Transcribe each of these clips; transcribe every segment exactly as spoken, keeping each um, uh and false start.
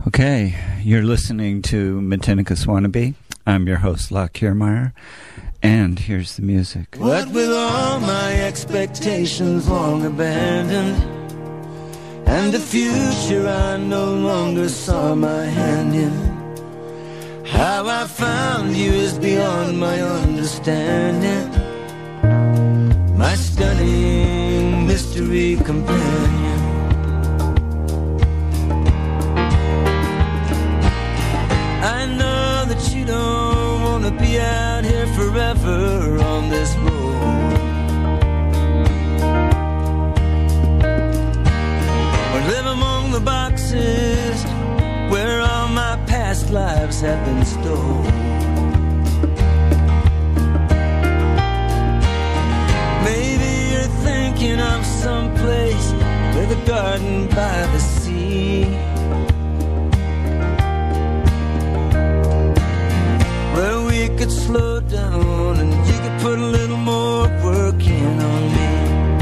Okay, you're listening to Metinnicus Wannabe. I'm your host, Locke Kiermaier, and here's the music. What with all my expectations long abandoned, and the future I no longer saw my hand in, how I found you is beyond my understanding, my stunning mystery companion. I know that you don't want to be out here forever on this road, or live among the boxes where all my past lives have been stored. Maybe you're thinking of some place with a garden by the sea, where we could slow down and you could put a little more work in on me.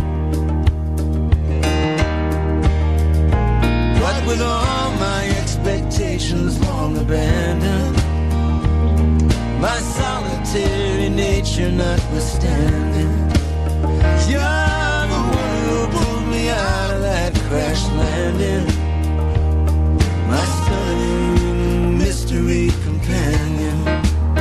What with all my expectations long abandoned, my solitary nature notwithstanding, you're the one who pulled me out of that crash landing, my stunning mystery companion.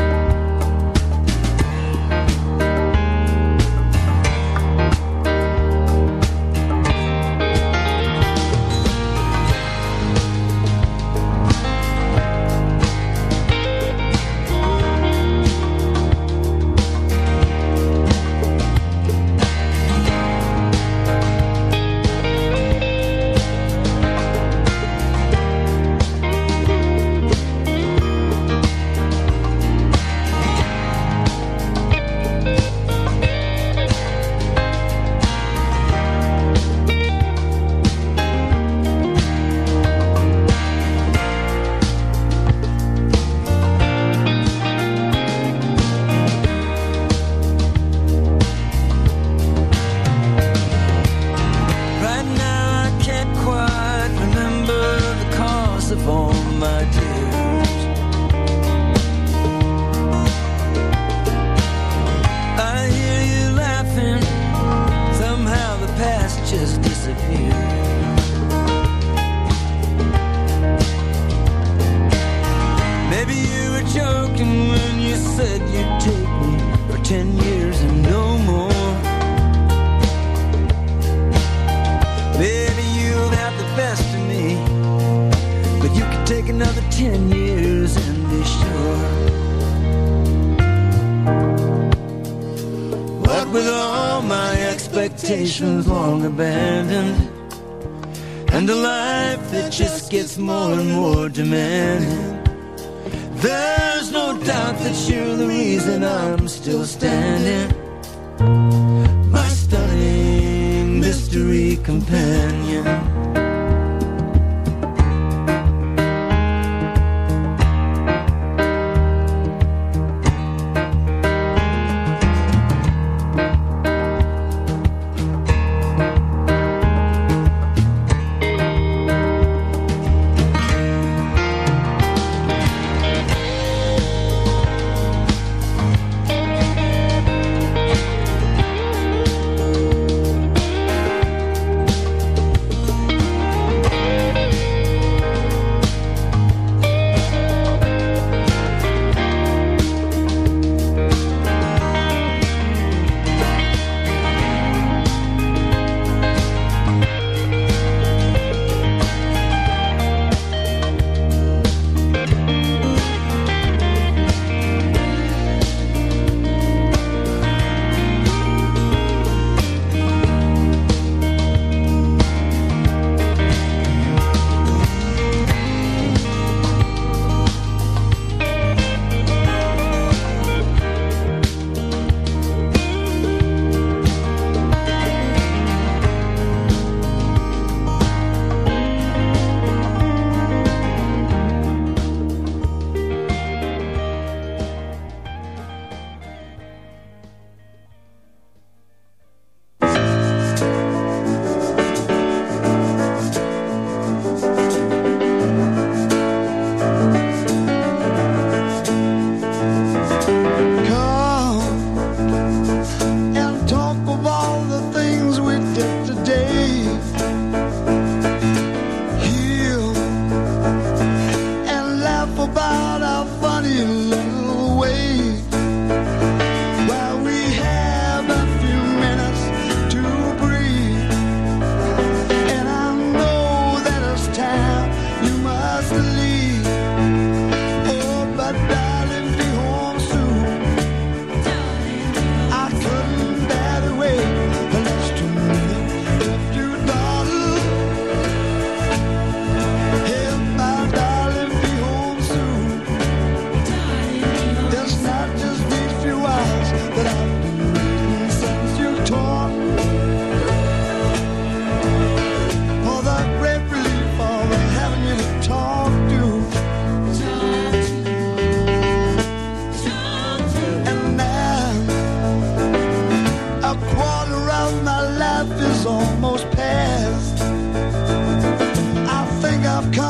Long abandoned, and a life that just gets more and more demanding. There's no doubt that you're the reason I'm still standing, my stunning mystery companion.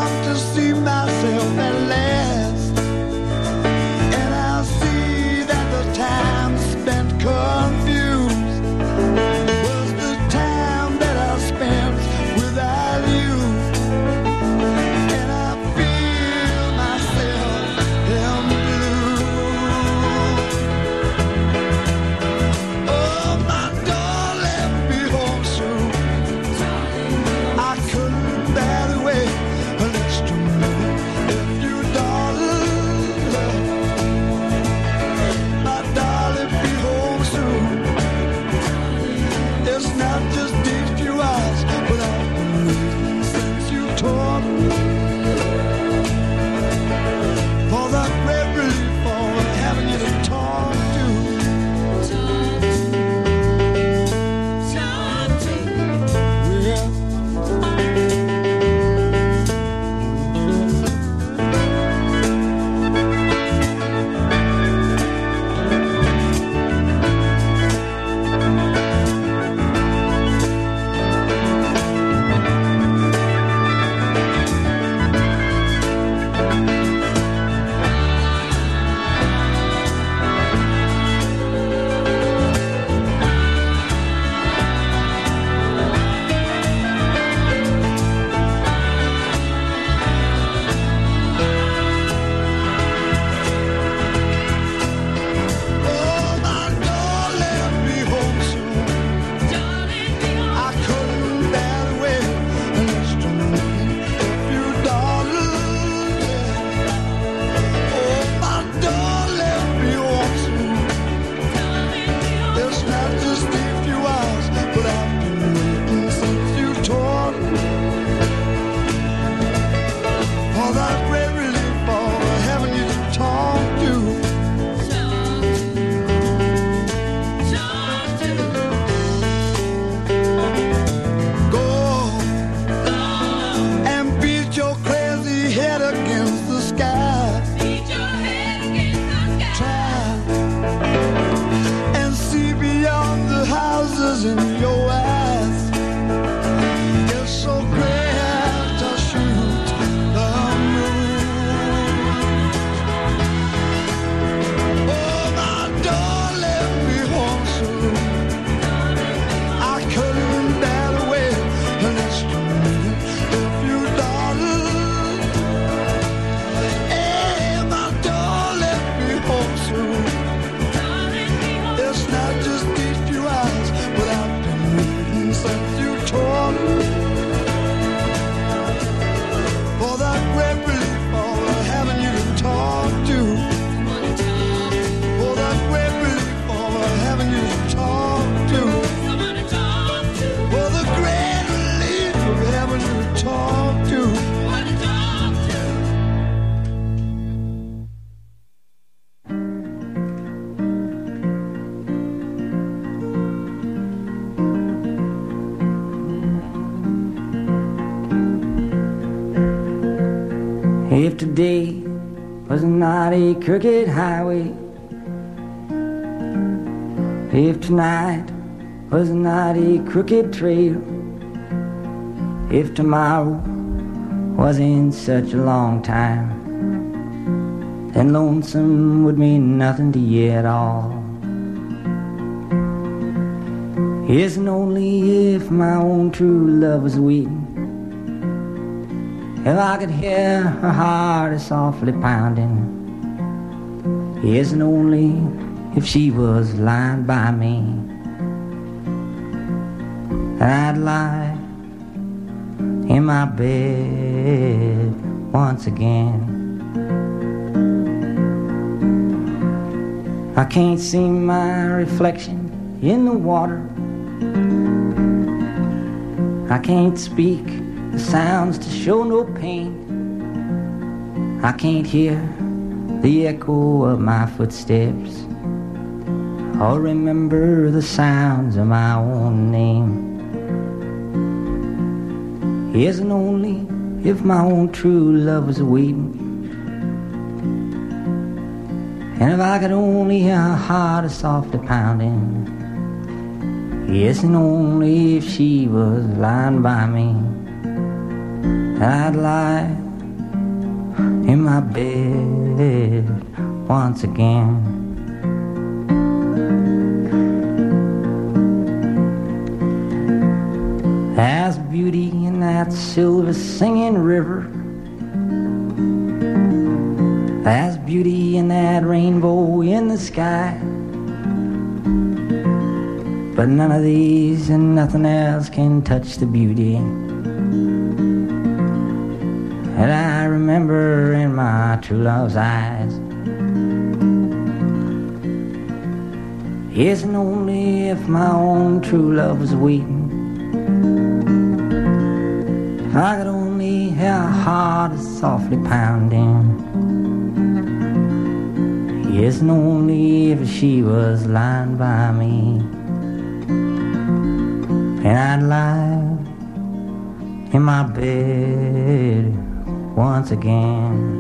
long to see myself at last, and I see that the time spent confused was the time that I spent without you, and I feel myself in blue. Oh, my dog left me home soon. I couldn't bear the way an extra minute if you, darling. My darling, be home soon. It's not just these few hours, but I've been waiting since you taught me. For that great relief for having you to talk to. Yeah. Oh, my dog left me home soon. I couldn't bear the way an extra minute if you, darling. Oh, my dog left me home soon. It's not just a few hours, but I've been waiting since you taught me. For that great relief for having you to talk to. Go and beat your crazy head against the sky. Try and see beyond the houses in your eyes. It's so great to shoot the moon. Oh, my dog left me home soon. I couldn't bear the way an extra minute if you, darling. Hey, my dog left me home soon. It's not just these few hours, but I've been waiting since you taught me. For that great relief for having you to talk to. For that great relief for having you to talk to. For the great relief of having you to talk to. If today was not a crooked highway, if tonight was not a crooked trail, if tomorrow wasn't such a long time, then lonesome would mean nothing to you at all. Yes, and only if my own true love was waiting, if I could hear her heart softly pounding. Yes, and only if she was lying by me, and I'd lie in my bed once again. I can't see my reflection in the water. I can't speak the sounds to show no pain. I can't hear the echo of my footsteps or remember the sounds of my own name. Yes, and only if my own true love was waiting, and if I could only hear her heart softly pounding. Yes, and only if she was lying by me, I'd lie in my bed once again. There's beauty in that silver singing river. There's beauty in that rainbow in the sky. But none of these and nothing else can touch the beauty that I remember in my true love's eyes. Yes, and only if my own true love was waiting, if I could only hear her heart is softly pounding. Yes, and only if she was lying by me, and I'd lie in my bed once again.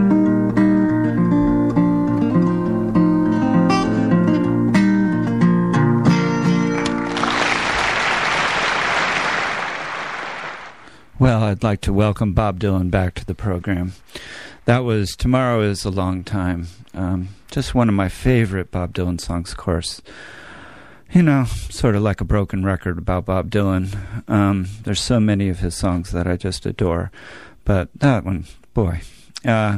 Well, I'd like to welcome Bob Dylan back to the program. That was Tomorrow Is a Long Time. Um, just one of my favorite Bob Dylan songs, of course. You know, sort of like a broken record about Bob Dylan. Um, there's so many of his songs that I just adore. But that one, boy. Uh,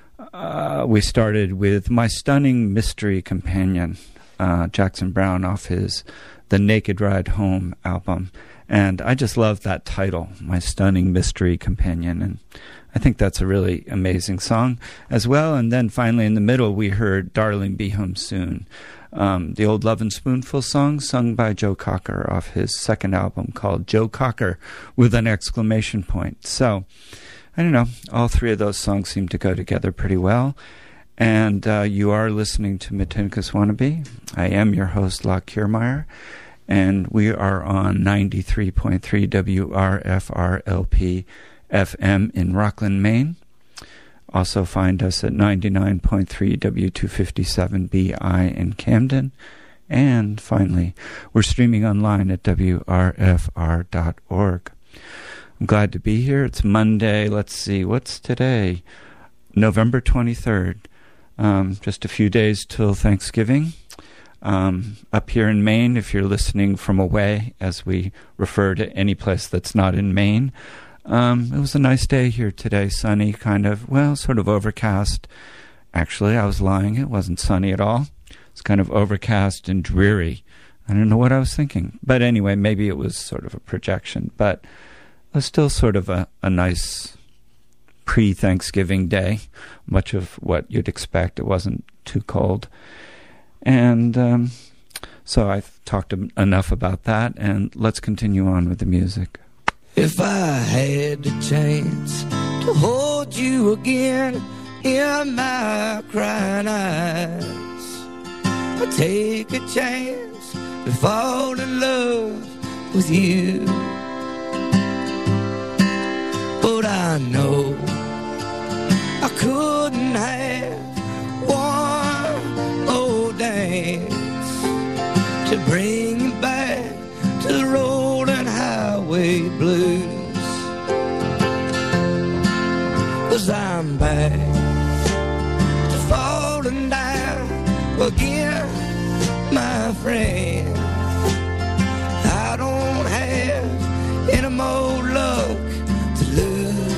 uh, we started with My Stunning Mystery Companion, uh, Jackson Browne, off his The Naked Ride Home album. And I just love that title, My Stunning Mystery Companion. And I think that's a really amazing song as well. And then finally in the middle, we heard Darling Be Home Soon, um, the old Lovin' Spoonful song sung by Joe Cocker off his second album called Joe Cocker with an exclamation point. So, I don't know, all three of those songs seem to go together pretty well. And uh, you are listening to Matinicus Wannabe. I am your host, Locke Kiermeyer. And we are on ninety-three point three W R F R L P F M in Rockland, Maine. Also find us at ninety-nine point three W two fifty-seven B I in Camden. And finally, we're streaming online at W R F R dot org. I'm glad to be here. It's Monday. Let's see, what's today? November twenty-third. Um, just a few days till Thanksgiving. Um, up here in Maine, if you're listening from away, as we refer to any place that's not in Maine, um, it was a nice day here today, sunny, kind of, well, sort of overcast. Actually, I was lying, it wasn't sunny at all. It's kind of overcast and dreary. I don't know what I was thinking. But anyway, maybe it was sort of a projection, but it was still sort of a, a nice pre-Thanksgiving day, much of what you'd expect. It wasn't too cold. And um, so I've talked em- enough about that, and let's continue on with the music. If I had the chance to hold you again in my crying eyes, I'd take a chance to fall in love with you. But I know I couldn't have one more dance to bring you back to the rolling highway blues. 'Cause I'm back to falling down again, my friend. I don't have any more luck to lose.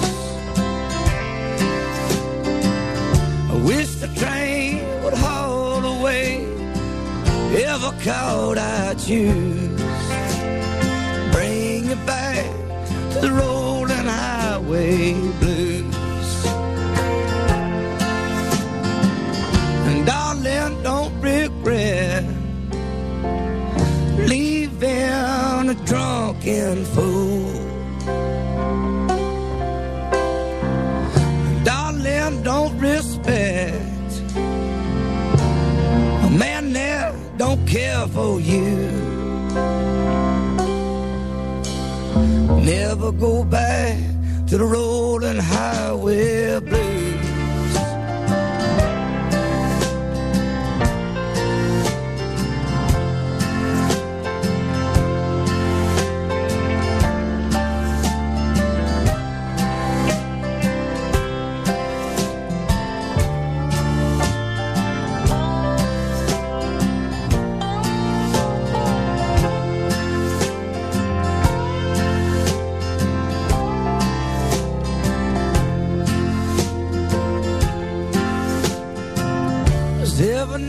I wish the train would haul away every caught I choose, bring you back to the rolling highway blues. And darling, don't regret leaving a drunken fool. And darling, don't respect a man that don't care for you. Never go back to the rolling highway blues.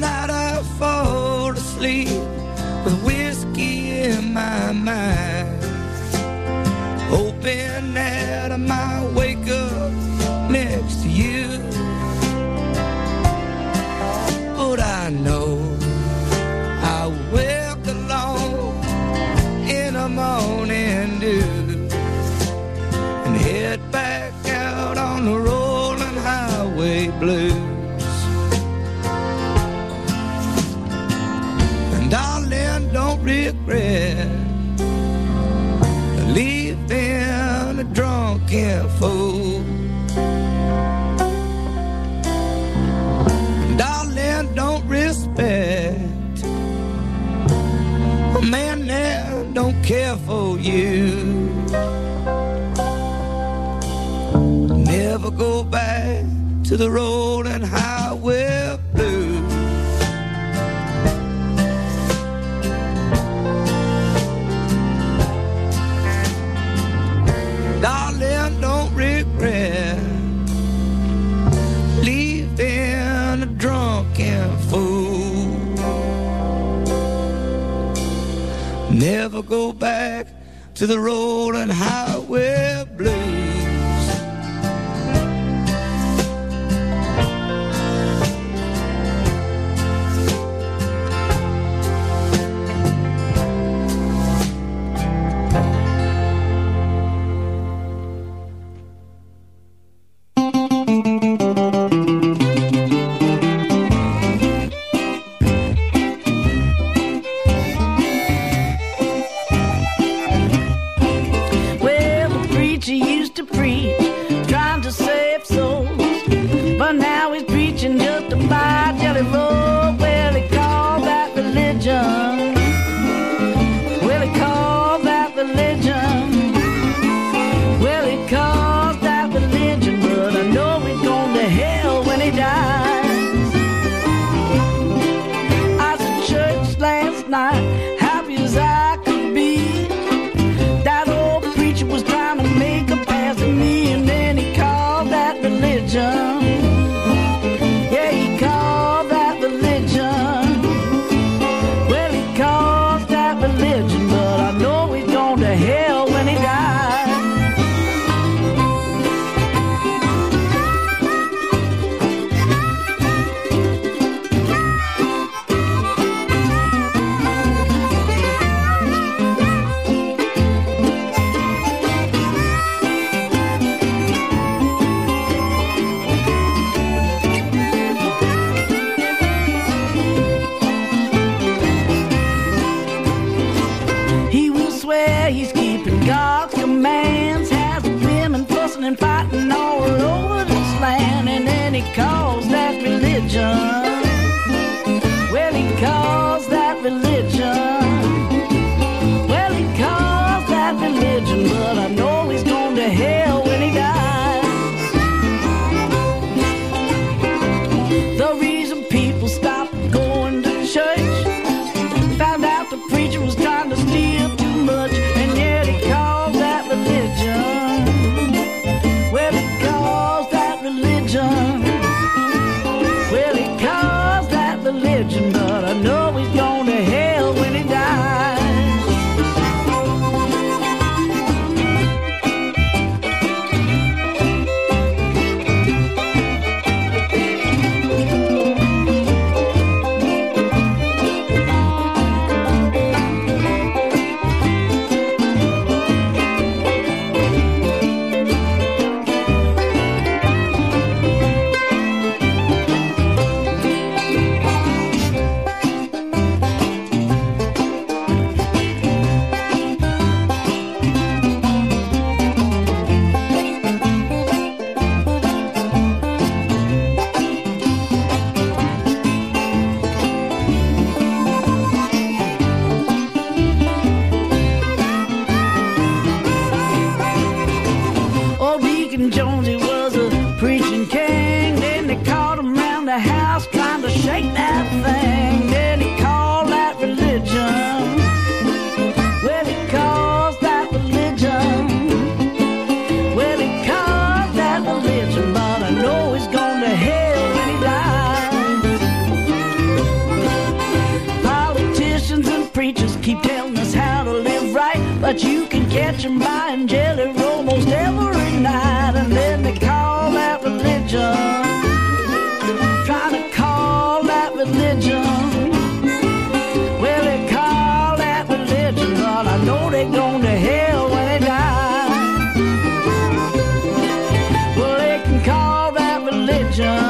night I fall asleep with whiskey in my mind, hoping that I might wake up next to you. But I know I wake alone in the morning dew and head back out on the rolling highway blues. And darling, don't regret leaving a drunken fool. Darling, don't respect a man that don't care for you. Never go back to the rolling highway blues. Darling, don't regret leaving a drunken fool. Never go back to the rolling highway blues. but you can catch them buying Jelly Roll most every night. And then they call that religion, try to call that religion. Well, they call that religion, but I know they're going to hell when they die. Well, they can call that religion.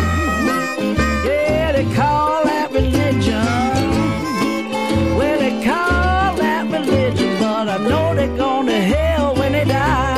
Yeah, they call that religion. Well, they call that religion, but I know they're going to hell when they die.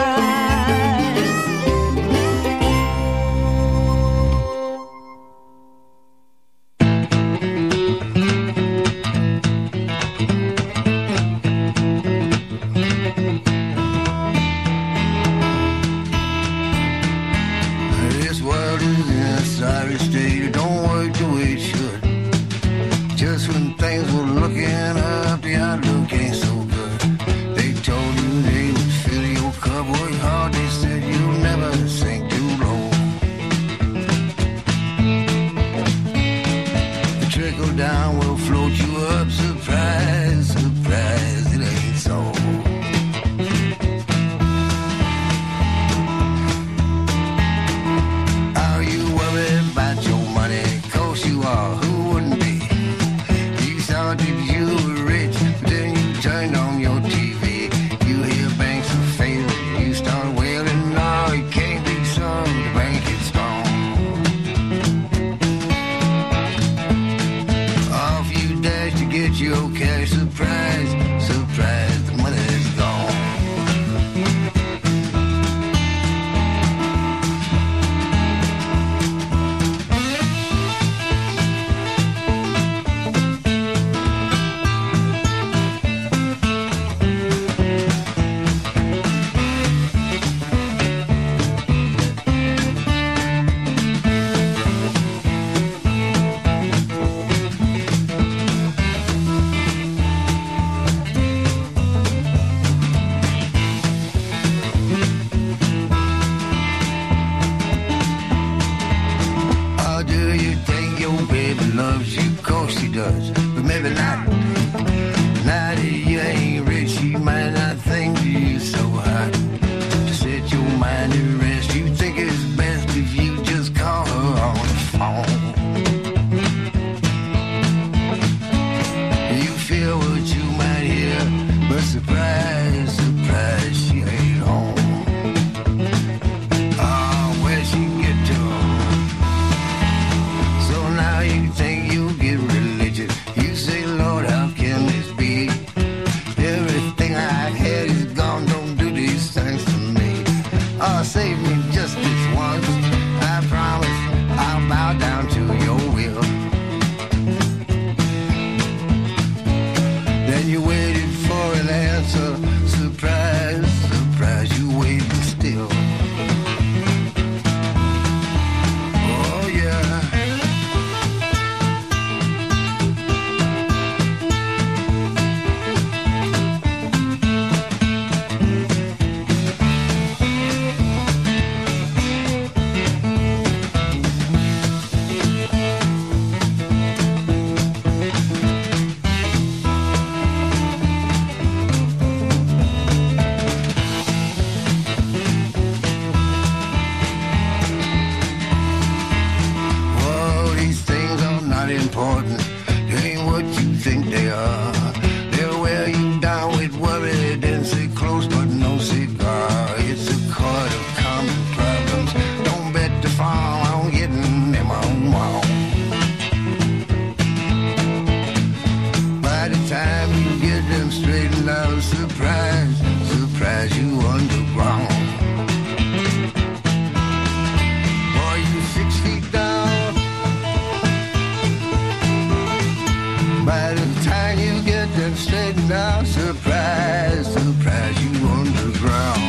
This world is in a sorry state. It don't work the way it should. Just when things were looking up, the outlook ain't so good. They told you they would fill your cup. Work hard, they said you'll never sink too low. The trickle down will float you up. Surprise, surprise, it ain't so. Are you worried about your money? 'Course you are, who wouldn't be? You thought that you were rich, but then you turned on your T V. You hear banks are failing, you start wailing. No, it can't be so, the bank is strong. Off you dash to get your cash. Surprise, surprise, the money's gone. Or do you think your baby loves you? 'Course she does, but maybe not. Now that you ain't rich, she might not think you so hot. To set your mind at rest, you think it's best if you just call her on the phone. You feel what you might hear, but surprise, surprise, she ain't home. Oh, where'd she get to? So now you think you get religion. You say, Lord, how can this be? Everything I had is gone, don't do these things to me. Oh, save me just this once. I promise I'll bow down to your will. Then you waited for an answer. Surprise, surprise, you waiting still. Oh, yeah. Whoa, these things are not important. They ain't what you think they are. They'll wear you down with worry, then say close but no cigar. It's a court of common problems. Don't bet the farm on getting them on wrong. By the time you get them straightened out, surprise, surprise, you underground. Boy, you six feet down. By the time you get them straightened out, surprise, surprise, you underground.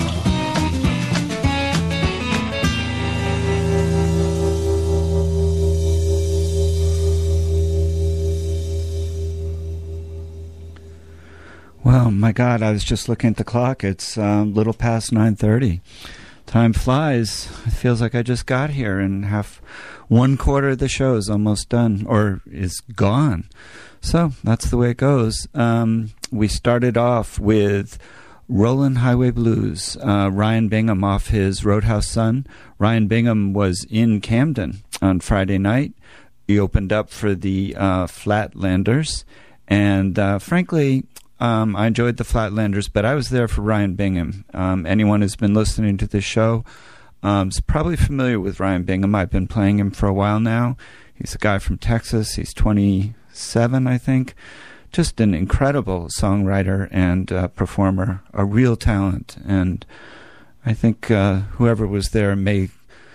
Well, my God, I was just looking at the clock. It's a um, little past nine thirty. Time flies. It feels like I just got here, and half one quarter of the show is almost done, or is gone. So that's the way it goes. Um, we started off with Rollin' Highway Blues, uh, Ryan Bingham off his Roadhouse Sun. Ryan Bingham was in Camden on Friday night. He opened up for the uh, Flatlanders, and uh, frankly, um, I enjoyed the Flatlanders, but I was there for Ryan Bingham. Um, anyone who's been listening to this show um, is probably familiar with Ryan Bingham. I've been playing him for a while now. He's a guy from Texas. He's twenty-seven, I think. Just an incredible songwriter and uh, performer, a real talent. And I think uh, whoever was there may,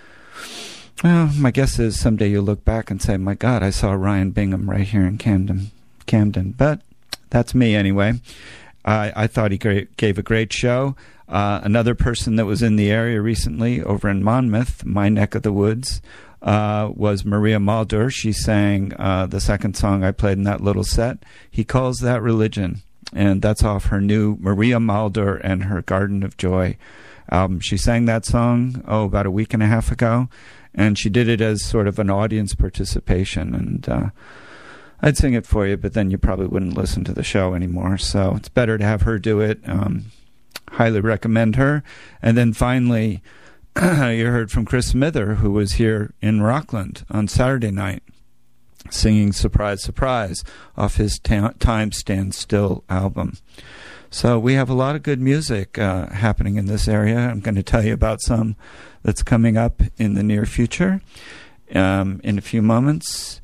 well, my guess is someday you'll look back and say, my God, I saw Ryan Bingham right here in Camden. Camden. But that's me anyway. I, I thought he great, gave a great show. Uh, another person that was in the area recently over in Monmouth, my neck of the woods, Uh, was Maria Mulder. She sang uh, the second song I played in that little set. He Calls That Religion, and that's off her new Maria Mulder and Her Garden of Joy album. She sang that song, oh, about a week and a half ago, and she did it as sort of an audience participation, and uh, I'd sing it for you, but then you probably wouldn't listen to the show anymore, so it's better to have her do it. Um, highly recommend her. And then finally, you heard from Chris Smither, who was here in Rockland on Saturday night, singing Surprise, Surprise off his ta- Time Stand Still album. So we have a lot of good music uh, happening in this area. I'm going to tell you about some that's coming up in the near future um, in a few moments.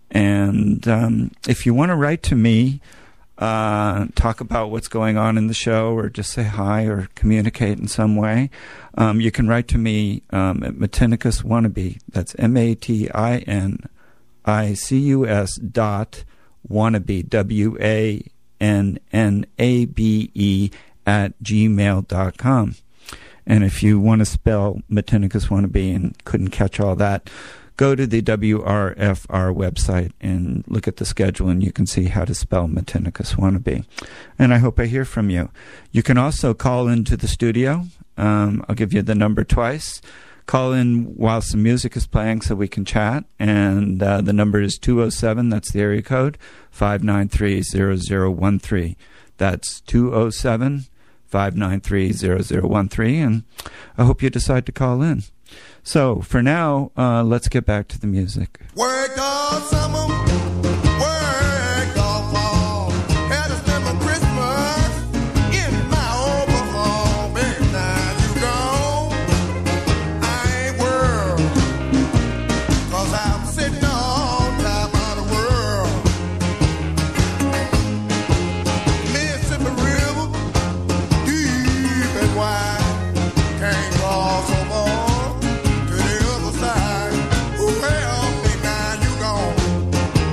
And um, if you want to write to me, Uh, talk about what's going on in the show, or just say hi or communicate in some way, um, you can write to me um, at Matinicus Wannabe. That's M A T I N I C U S dot wannabe, W A N N A B E at gmail dot com. And if you want to spell Matinicus Wannabe and couldn't catch all that, go to the W R F R website and look at the schedule, and you can see how to spell Matinicus Wannabe. And I hope I hear from you. You can also call into the studio. Um, I'll give you the number twice. Call in while some music is playing so we can chat. And uh, the number is two oh seven, that's the area code, five nine three, zero zero one three. That's two oh seven, five nine three, zero zero one three. And I hope you decide to call in. So, for now, uh, let's get back to the music. Work all summer, work all fall. Had to spend my Christmas in my old home. And now you gone, I ain't worried, 'cause I'm sitting on top of the world. Mississippi River, deep and wide, can't cross no more. Well, now you gone.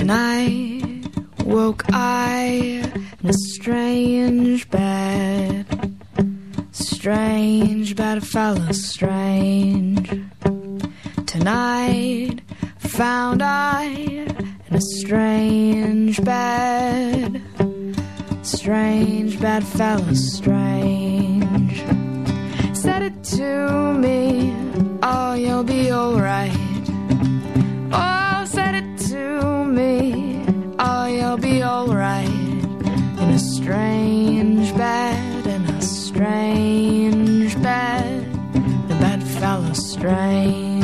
Tonight woke I in a strange bed. Strange bed fellow, strange. Tonight found I in a strange bed. Strange bed fellow, strange. Said it to me, oh, you'll be alright. Oh, said it to me, oh, you'll be alright. In a strange bed, in a strange bed, the bed fellow strange.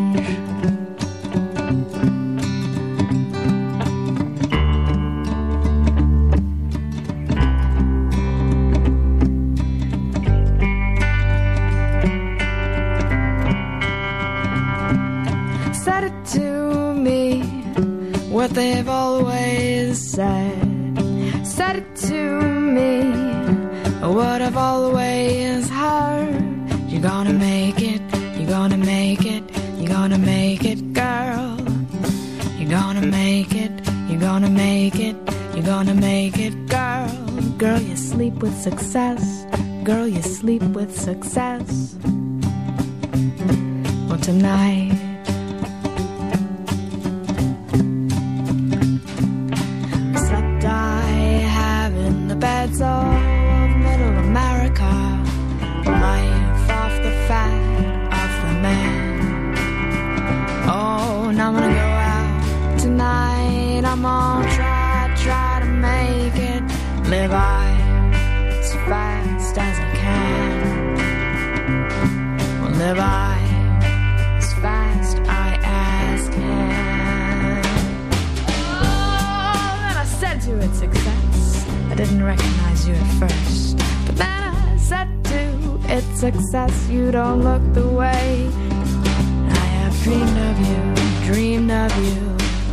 Said it to me, what they've always said. Said it to me, what I've always heard. You're gonna make it, you're gonna make it, you're gonna make it, girl. You're gonna make it, you're gonna make it, you're gonna make it, girl. Girl, you sleep with success. Girl, you sleep with success. Well, tonight beds of middle America, life off the fat of the man. Oh, and I'm gonna go out tonight. I'm gonna try, try to make it. Live I as fast as I can. Well, live I as fast I as can. Oh, then I said to it, success. I didn't recognize you at first, but then I said to it, success, you don't look the way I have dreamed of you, dreamed of you.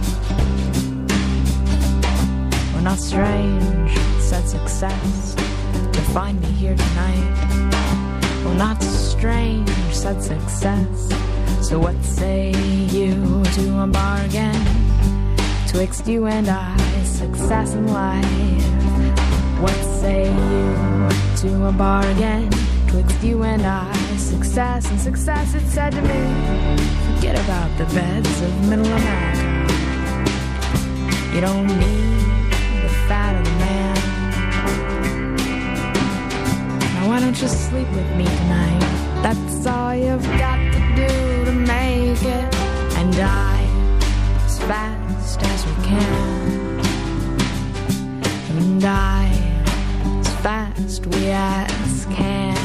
Well, not strange, said success, to find me here tonight. Well, not strange, said success, so what say you to a bargain twixt you and I, success in life? What say you to a bargain twixt you and I? Success and success, it said to me. Forget about the beds of middle America. You don't need the fat of the man. Now why don't you sleep with me tonight? That's all you've got to do to make it. And die as fast as we can. And die fast we as can.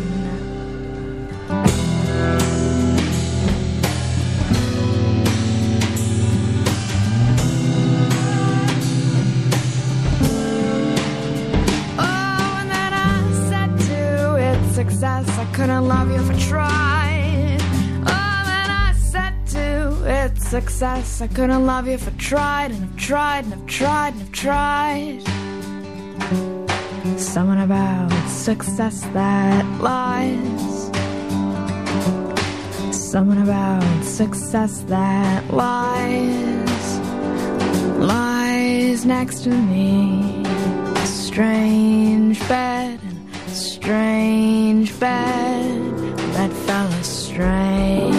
Oh, and then I said to it, success, I couldn't love you if I tried. Oh, then I said to it, success, I couldn't love you if I tried, and I've tried, and I've tried, and I've tried. Something about success that lies. Something about success that lies. Lies next to me. A strange bed, a strange bed. That fella strange.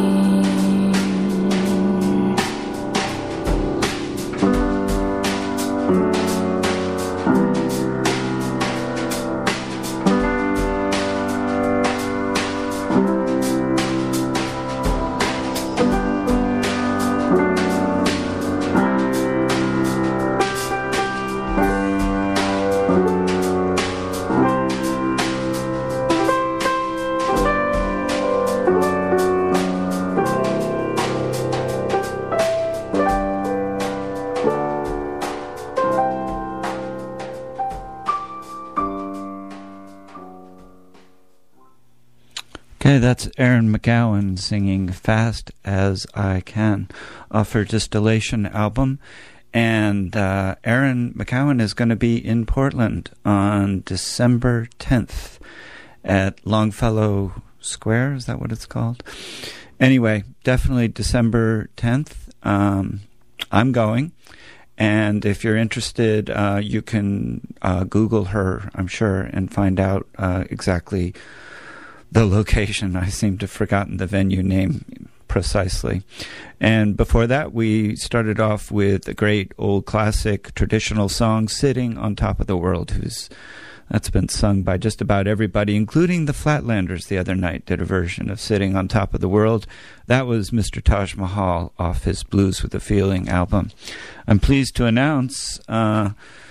Okay, that's Erin McGowan singing Fast As I Can off her Distillation album. And uh, Erin McGowan is going to be in Portland on December tenth at Longfellow Square. Is that what it's called? Anyway, definitely December tenth. Um, I'm going. And if you're interested, uh, you can uh, Google her, I'm sure, and find out uh, exactly the location. I seem to have forgotten the venue name precisely. And before that, we started off with a great old classic traditional song, Sitting on Top of the World, who's that's been sung by just about everybody, including the Flatlanders the other night did a version of Sitting on Top of the World. That was Mister Taj Mahal off his Blues with a Feeling album. I'm pleased to announce uh,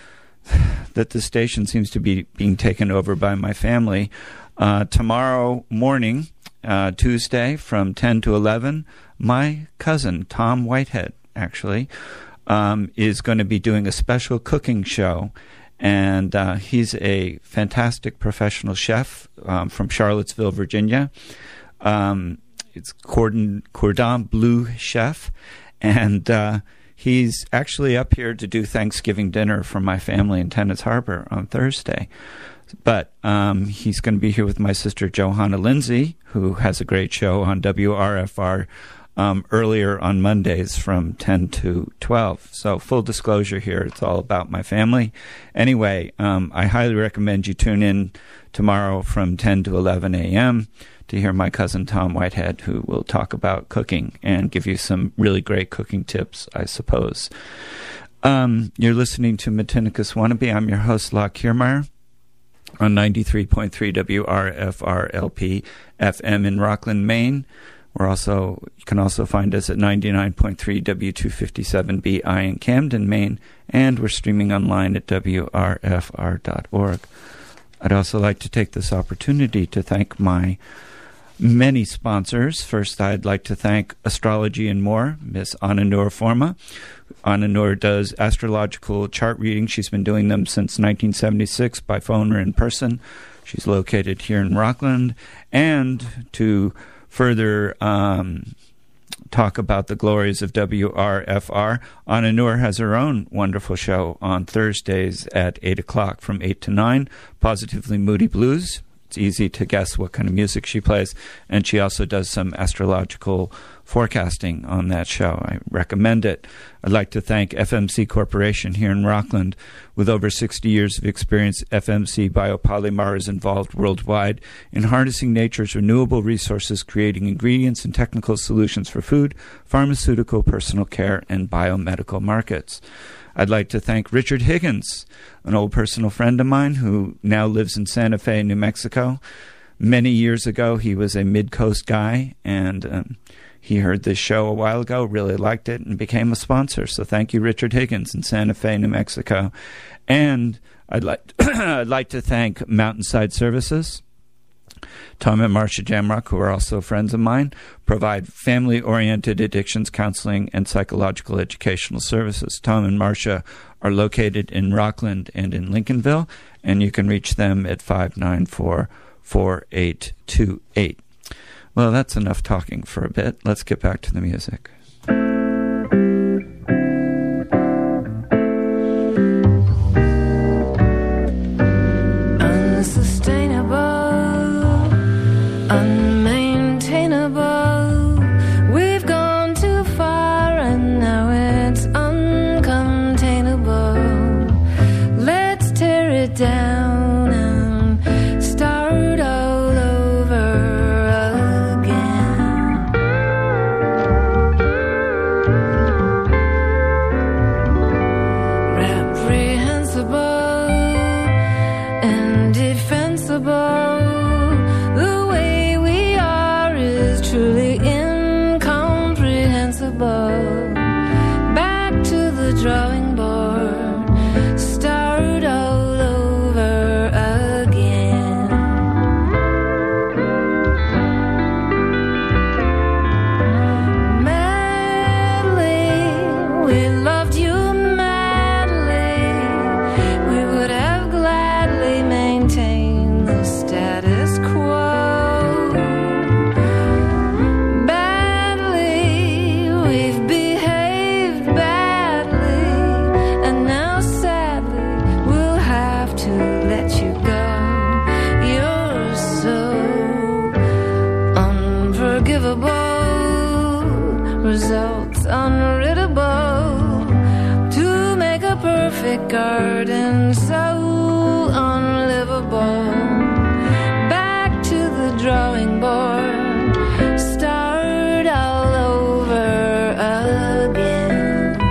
that the station seems to be being taken over by my family. Uh, tomorrow morning, uh, Tuesday, from ten to eleven, my cousin, Tom Whitehead, actually, um, is going to be doing a special cooking show. And uh, he's a fantastic professional chef um, from Charlottesville, Virginia. Um, it's Cordon, Cordon Bleu chef. And uh, he's actually up here to do Thanksgiving dinner for my family in Tenants Harbor on Thursday. But um, he's going to be here with my sister, Johanna Lindsay, who has a great show on W R F R Um, earlier on Mondays from ten to twelve. So full disclosure here, it's all about my family. Anyway, um, I highly recommend you tune in tomorrow from ten to eleven a.m. to hear my cousin Tom Whitehead, who will talk about cooking and give you some really great cooking tips, I suppose. Um, you're listening to Matinicus Wannabe. I'm your host, Locke Kiermaier, on ninety-three point three W R F R L P F M in Rockland, Maine. We're also, you can also find us at ninety-nine point three W two fifty-seven B I in Camden, Maine, and we're streaming online at W R F R dot org. I'd also like to take this opportunity to thank my many sponsors. First, I'd like to thank Astrology and More, Miss Anna Noor Forma. Anna Noor does astrological chart readings. She's been doing them since nineteen seventy-six by phone or in person. She's located here in Rockland. And to further um, talk about the glories of W R F R, Anna Noor has her own wonderful show on Thursdays at eight o'clock from eight to nine, Positively Moody Blues. It's easy to guess what kind of music she plays, and she also does some astrological forecasting on that show. I recommend it. I'd like to thank F M C Corporation here in Rockland. With over sixty years of experience, F M C Biopolymar is involved worldwide in harnessing nature's renewable resources, creating ingredients and technical solutions for food, pharmaceutical, personal care, and biomedical markets. I'd like to thank Richard Higgins, an old personal friend of mine who now lives in Santa Fe, New Mexico. Many years ago, he was a Mid-Coast guy, and um, he heard this show a while ago, really liked it, and became a sponsor. So thank you, Richard Higgins in Santa Fe, New Mexico. And I'd like I'd like to thank Mountainside Services. Tom and Marcia Jamrock, who are also friends of mine, provide family-oriented addictions counseling and psychological educational services. Tom and Marcia are located in Rockland and in Lincolnville, and you can reach them at five nine four, four eight two eight. Well, that's enough talking for a bit. Let's get back to the music. Down and start all over again. Reprehensible, indefensible. The way we are is truly incomprehensible. Back to the drawing board. Start all results unreadable. perfect garden so unlivable. Back to the drawing board, start all over again.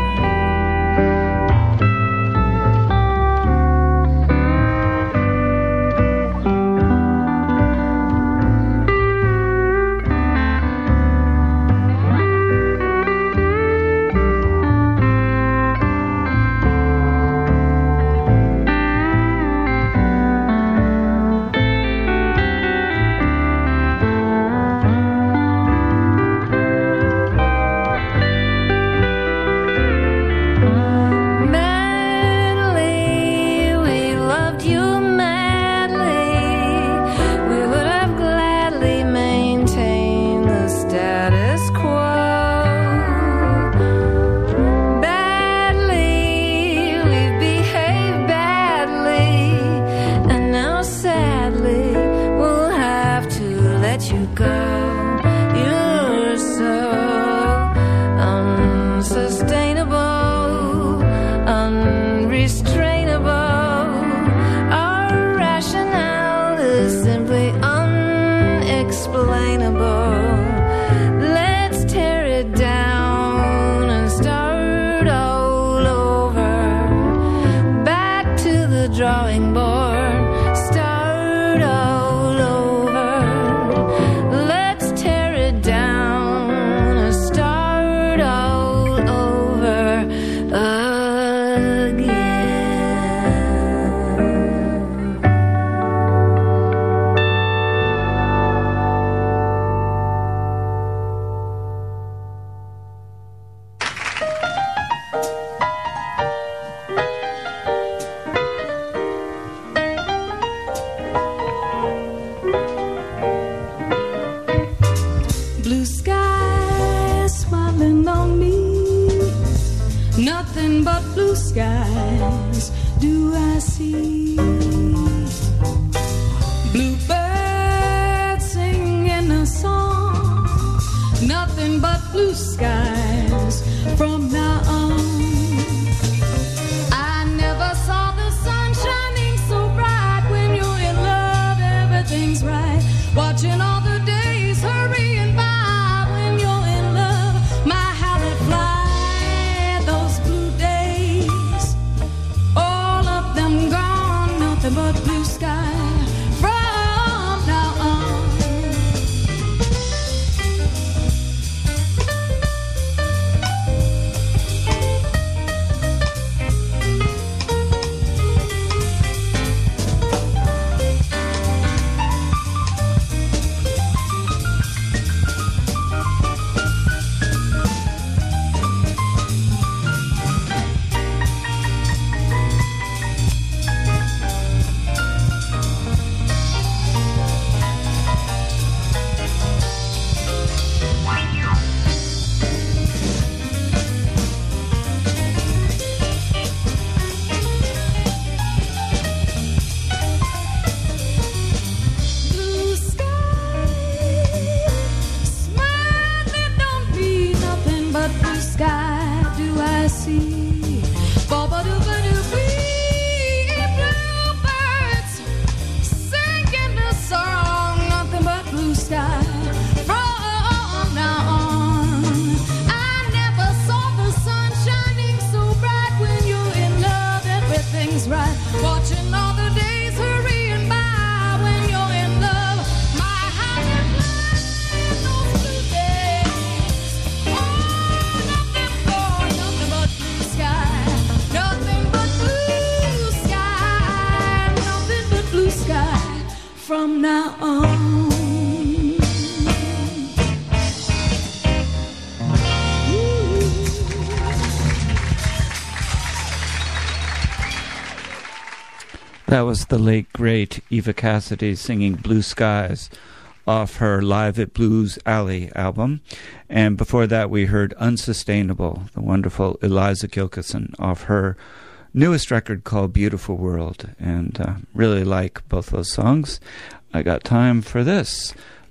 That was the late, great Eva Cassidy singing Blue Skies off her Live at Blues Alley album. And before that, we heard Unsustainable, the wonderful Eliza Gilkyson, off her newest record called Beautiful World. And uh, really like both those songs. I got time for this.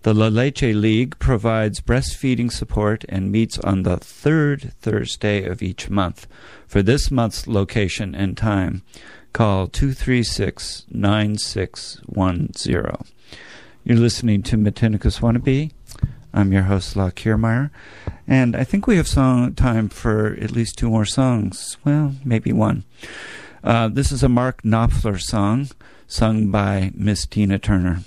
The La Leche League provides breastfeeding support and meets on the third Thursday of each month. For this month's location and time, call two three six, nine six one zero. You're listening to Matinicus Wannabe. I'm your host, La Kiermaier, and I think we have song time for at least two more songs. Well, maybe one. Uh, this is a Mark Knopfler song sung by Miss Tina Turner.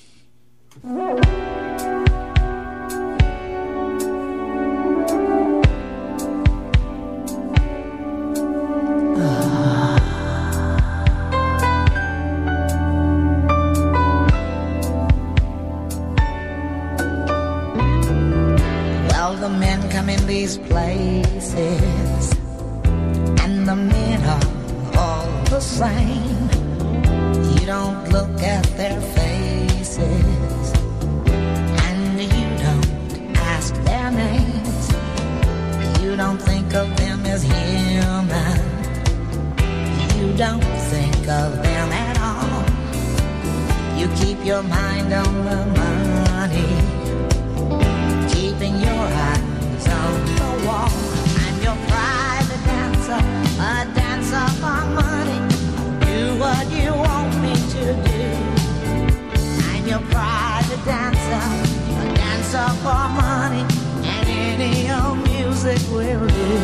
These places, and the men are all the same. You don't look at their faces, and you don't ask their names. You don't think of them as human. You don't think of them at all. You keep your mind on the money, keeping your eyes on the wall. I'm your private dancer, a dancer for money. Do what you want me to do. I'm your private dancer, a dancer for money, and any old music will do.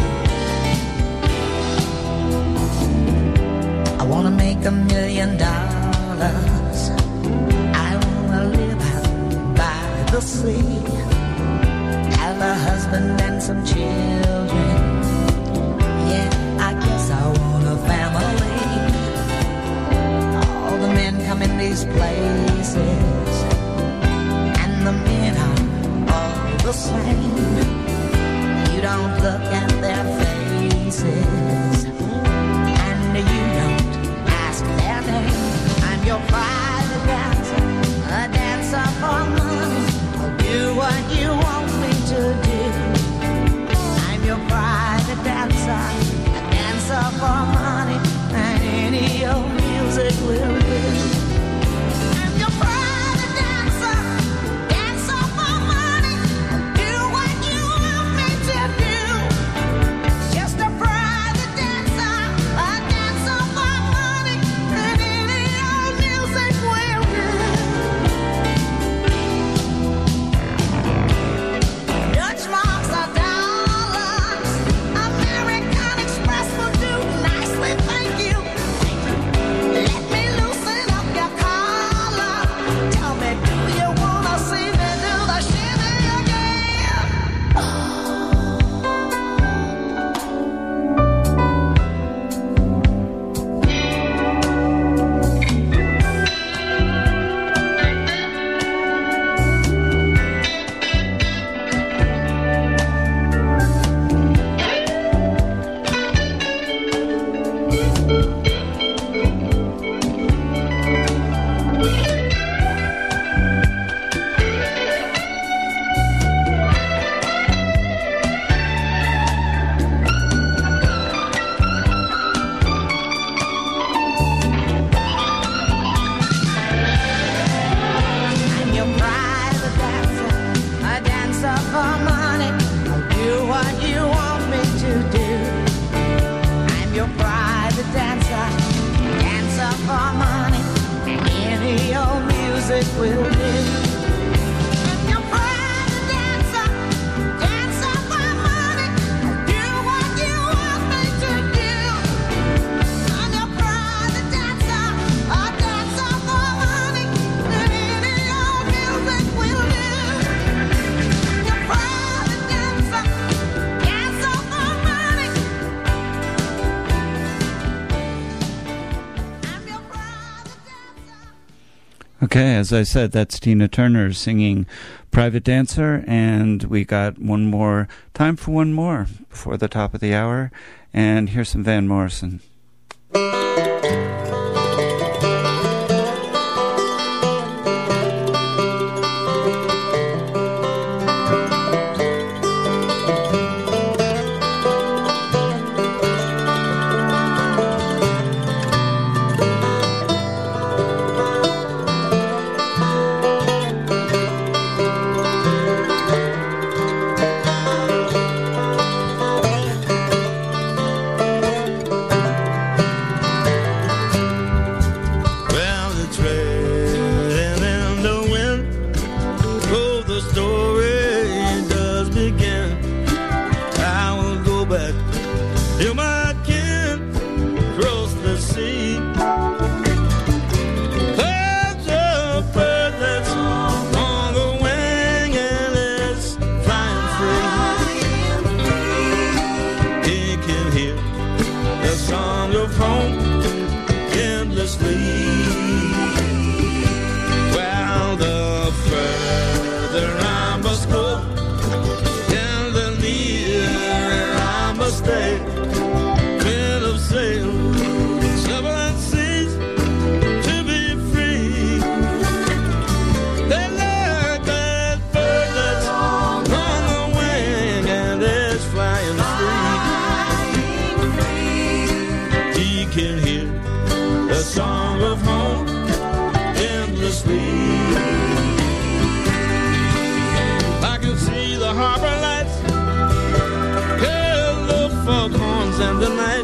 I wanna make a million dollars. I wanna live out by the sea, have a husband and some children. Yeah, I guess I want a family. All the men come in these places, and the men are all the same. You don't look at their faces, and you don't ask their name. I'm your private dancer, a dancer for money. I'll do what you want me to do. I'm your private dancer, a dancer for money, and any old music will do. I'm your private dancer, dancer for money. I'll do what you want me to do. Just a private dancer, a dancer for money, and any old music will do. Dutch marks are dollars. American Express will do nicely, thank you. Let me loosen up your collar. Tell me, do you wanna see me do the shimmy again? I'm your private dancer, a dancer for money. I'll do what you want me to do. I'm your private dancer, dancer for money, and any old music will do. I'm your private dancer, dancer for money. I'll do what you want me to do. I'm your private dancer, a dancer for money, and any old music will do. Your private dancer, dancer for money. I'm your private dancer. Okay, as I said, that's Tina Turner singing Private Dancer, and we got one more, time for one more before the top of the hour, and here's some Van Morrison. spoke in the near I must stay. Men of sail, several and seas to be free. They like that bird that's on the wing and is flying free. He can hear the song of home endlessly. I can see the harbor lights, hear the foghorns in the night.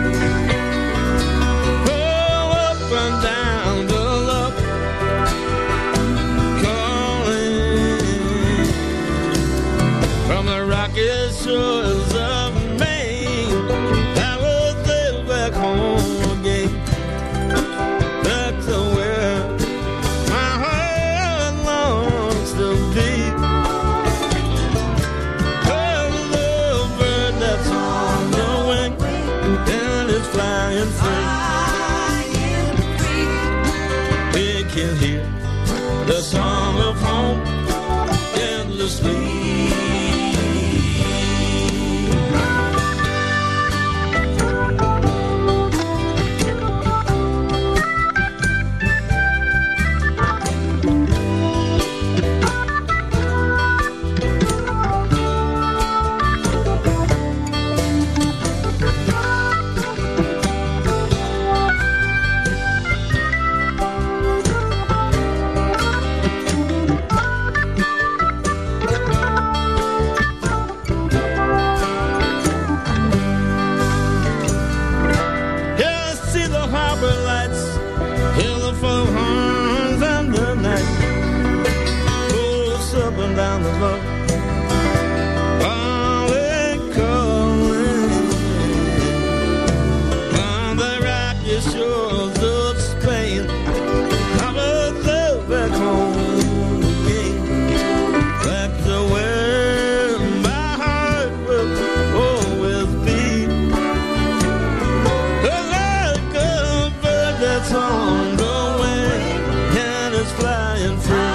Pull up and down the look, calling from the rocky shores of Maine. I will sail back home again, back to where my heart longs to be. Oh, the bird that's on the wing and is flying free. He can hear the song of home endlessly. Yeah, I see the harbor lights, hear the foghorns and the night. Goes up and down the boat, calling, calling on the rocky shores of Spain. I will go back home again, back to where my heart will always be. Like a bird that's on the wing and is flying free.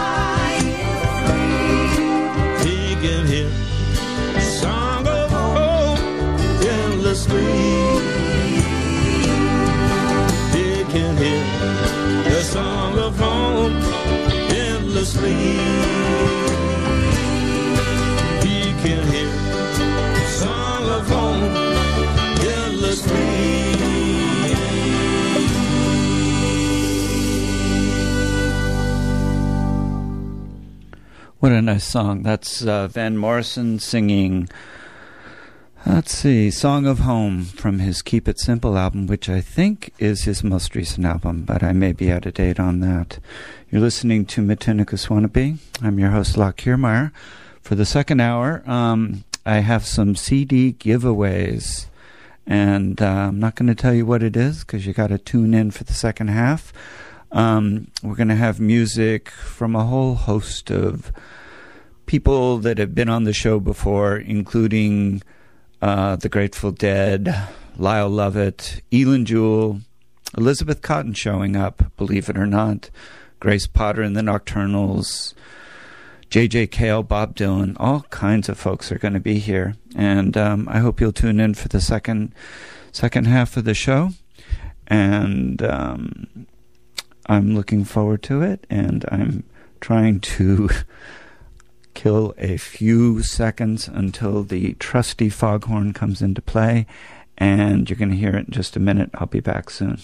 He can hear the song of hope endlessly. He can hear the song of home endlessly. He can hear the song of home endlessly. What a nice song. That's uh, Van Morrison singing, let's see, Song of Home from his Keep It Simple album, which I think is his most recent album, but I may be out of date on that. You're listening to Matunicus Wannabe. I'm your host, Locke Kiermeyer. For the second hour, um, I have some C D giveaways, and uh, I'm not going to tell you what it is because you got to tune in for the second half. Um, we're going to have music from a whole host of people that have been on the show before, including uh, the Grateful Dead, Lyle Lovett, Elin Jewell, Elizabeth Cotton showing up, believe it or not, Grace Potter and the Nocturnals, J J Cale, Bob Dylan, all kinds of folks are going to be here. And um, I hope you'll tune in for the second second half of the show. And um, I'm looking forward to it, and I'm trying to kill a few seconds until the trusty foghorn comes into play, and you're going to hear it in just a minute. I'll be back soon.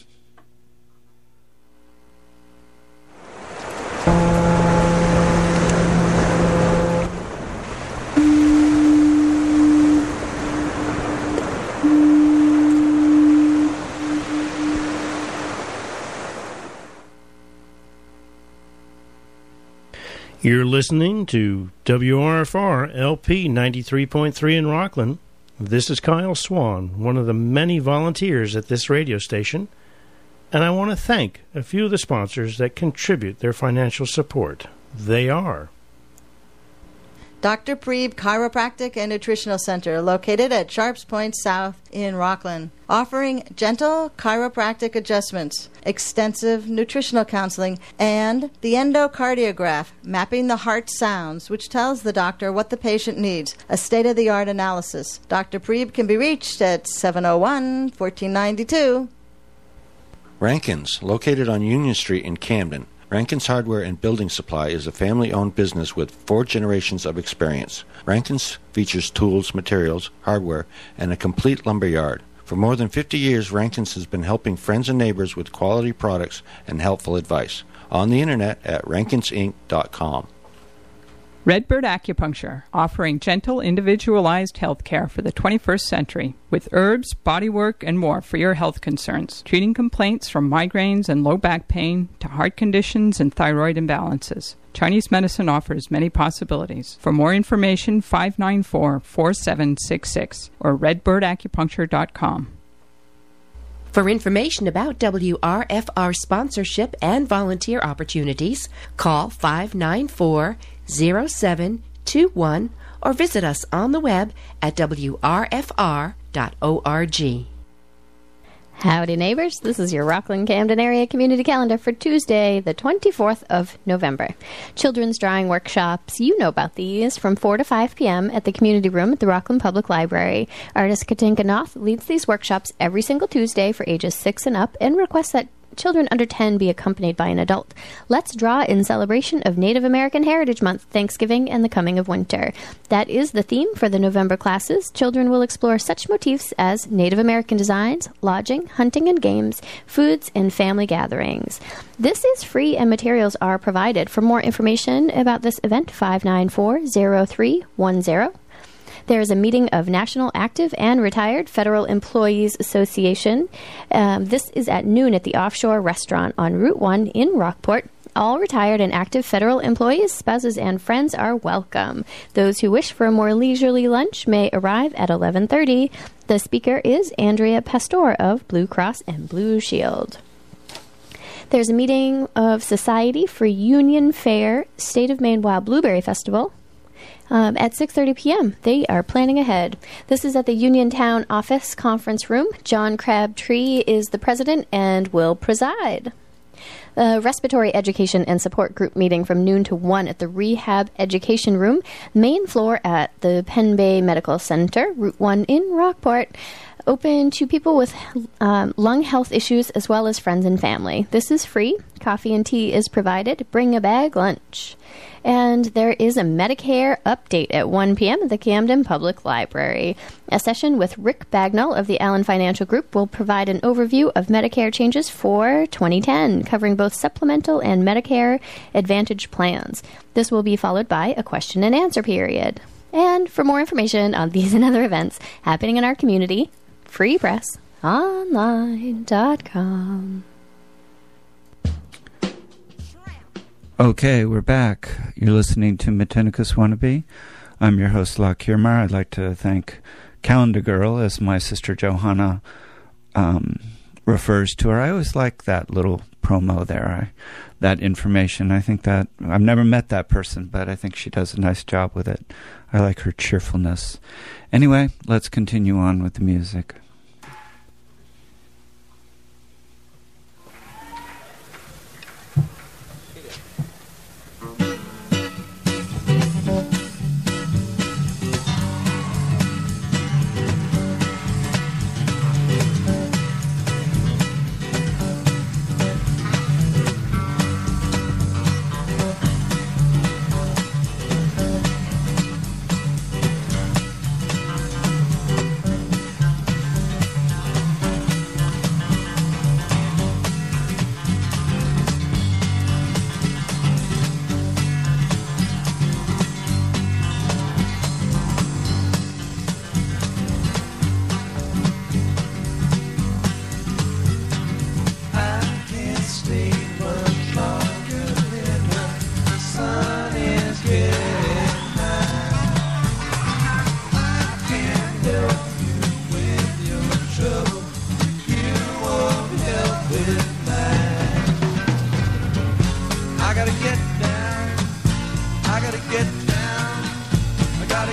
You're listening to W R F R L P ninety-three point three in Rockland. This is Kyle Swan, one of the many volunteers at this radio station, and I want to thank a few of the sponsors that contribute their financial support. They are Doctor Preeb Chiropractic and Nutritional Center, located at Sharps Point South in Rockland, offering gentle chiropractic adjustments, extensive nutritional counseling, and the endocardiograph, mapping the heart sounds, which tells the doctor what the patient needs, a state-of-the-art analysis. Doctor Preeb can be reached at seven oh one, fourteen ninety-two. Rankins, located on Union Street in Camden. Rankins Hardware and Building Supply is a family-owned business with four generations of experience. Rankins features tools, materials, hardware, and a complete lumber yard. For more than fifty years, Rankins has been helping friends and neighbors with quality products and helpful advice. On the internet at rankins inc dot com. Redbird Acupuncture, offering gentle, individualized health care for the twenty-first century, with herbs, bodywork, and more for your health concerns, treating complaints from migraines and low back pain to heart conditions and thyroid imbalances. Chinese medicine offers many possibilities. For more information, five nine four, four seven six six or redbird acupuncture dot com. For information about W R F R sponsorship and volunteer opportunities, call five nine four, zero seven two one or visit us on the web at w r f r dot org. Howdy neighbors, this is your Rockland Camden Area Community Calendar for Tuesday, the twenty-fourth of November. Children's drawing workshops, you know about these, from four to five p.m. at the community room at the Rockland Public Library. Artist Katinka Noth leads these workshops every single Tuesday for ages six and up and requests that children under ten be accompanied by an adult. Let's draw in celebration of Native American Heritage Month, Thanksgiving, and the coming of winter. That is the theme for the November classes. Children will explore such motifs as Native American designs, lodging, hunting and games, foods, and family gatherings. This is free and materials are provided. For more information about this event, five nine four, zero three one zero. There is a meeting of National Active and Retired Federal Employees Association. Um, this is at noon at the Offshore Restaurant on Route one in Rockport. All retired and active federal employees, spouses, and friends are welcome. Those who wish for a more leisurely lunch may arrive at eleven thirty. The speaker is Andrea Pastor of Blue Cross and Blue Shield. There's a meeting of Society for Union Fair State of Maine Wild Blueberry Festival. Um, at six thirty p.m. They are planning ahead. This is at the Uniontown Office Conference Room. John Crabtree is the president and will preside. The Respiratory Education and Support Group meeting from noon to one at the Rehab Education Room, main floor at the Penn Bay Medical Center, Route one in Rockport. Open to people with um, lung health issues as well as friends and family. This is free. Coffee and tea is provided. Bring a bag lunch. And there is a Medicare update at one p.m. at the Camden Public Library. A session with Rick Bagnall of the Allen Financial Group will provide an overview of Medicare changes for twenty ten, covering both supplemental and Medicare Advantage plans. This will be followed by a question and answer period. And for more information on these and other events happening in our community, free press online dot com. Okay, we're back. You're listening to Matinicus Wannabe. I'm your host, Locke Kiermaier. I'd like to thank Calendar Girl, as my sister Johanna um, refers to her. I always like that little promo there, I, that information. I think that, I've never met that person, but I think she does a nice job with it. I like her cheerfulness. Anyway, let's continue on with the music.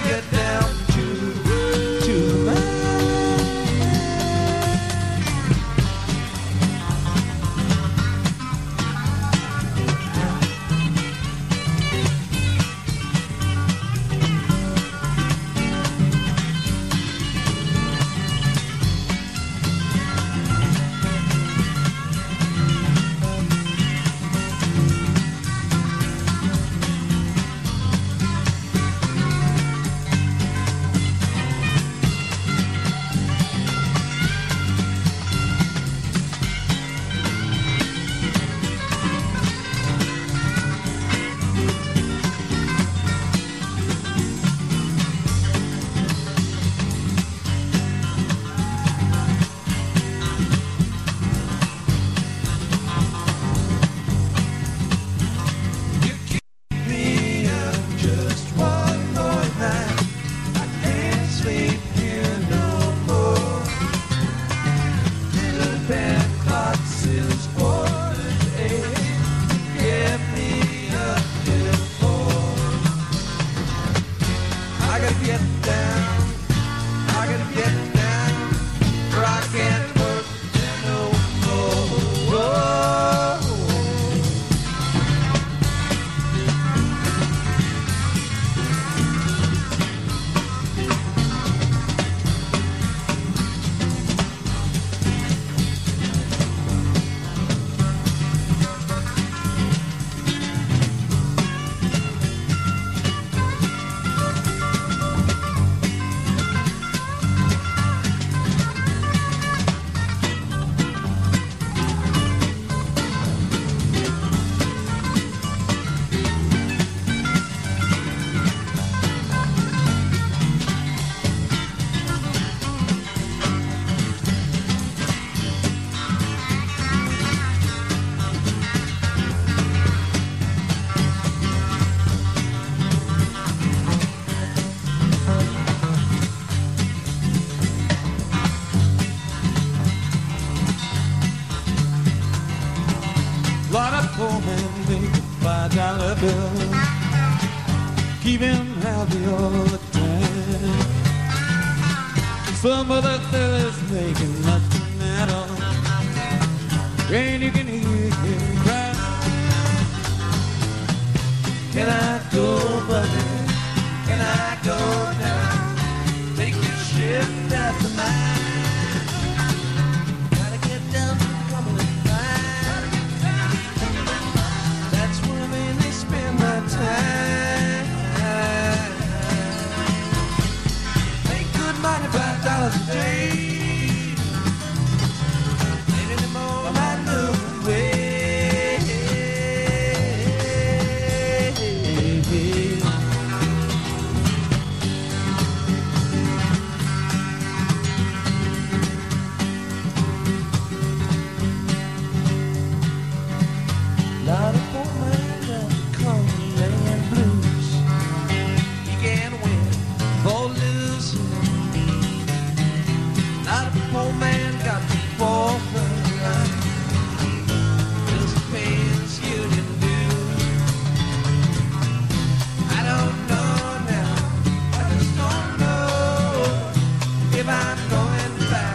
get down to, to the line. Dollar bill, keep him happy all the time. Some other fella's making nothing at all, and you can hear him cry. Can I go, buddy? Can I go now? Take your shift after mine. Gotta get down to Cumberland. Ninety-five dollars a day. Ain't any more I might look away. Lot of poor man got the Cumberland blues. He can win or lose. Not a poor man got to fall for the line. Just pays union dues. I don't know now. I just don't know if I'm going back.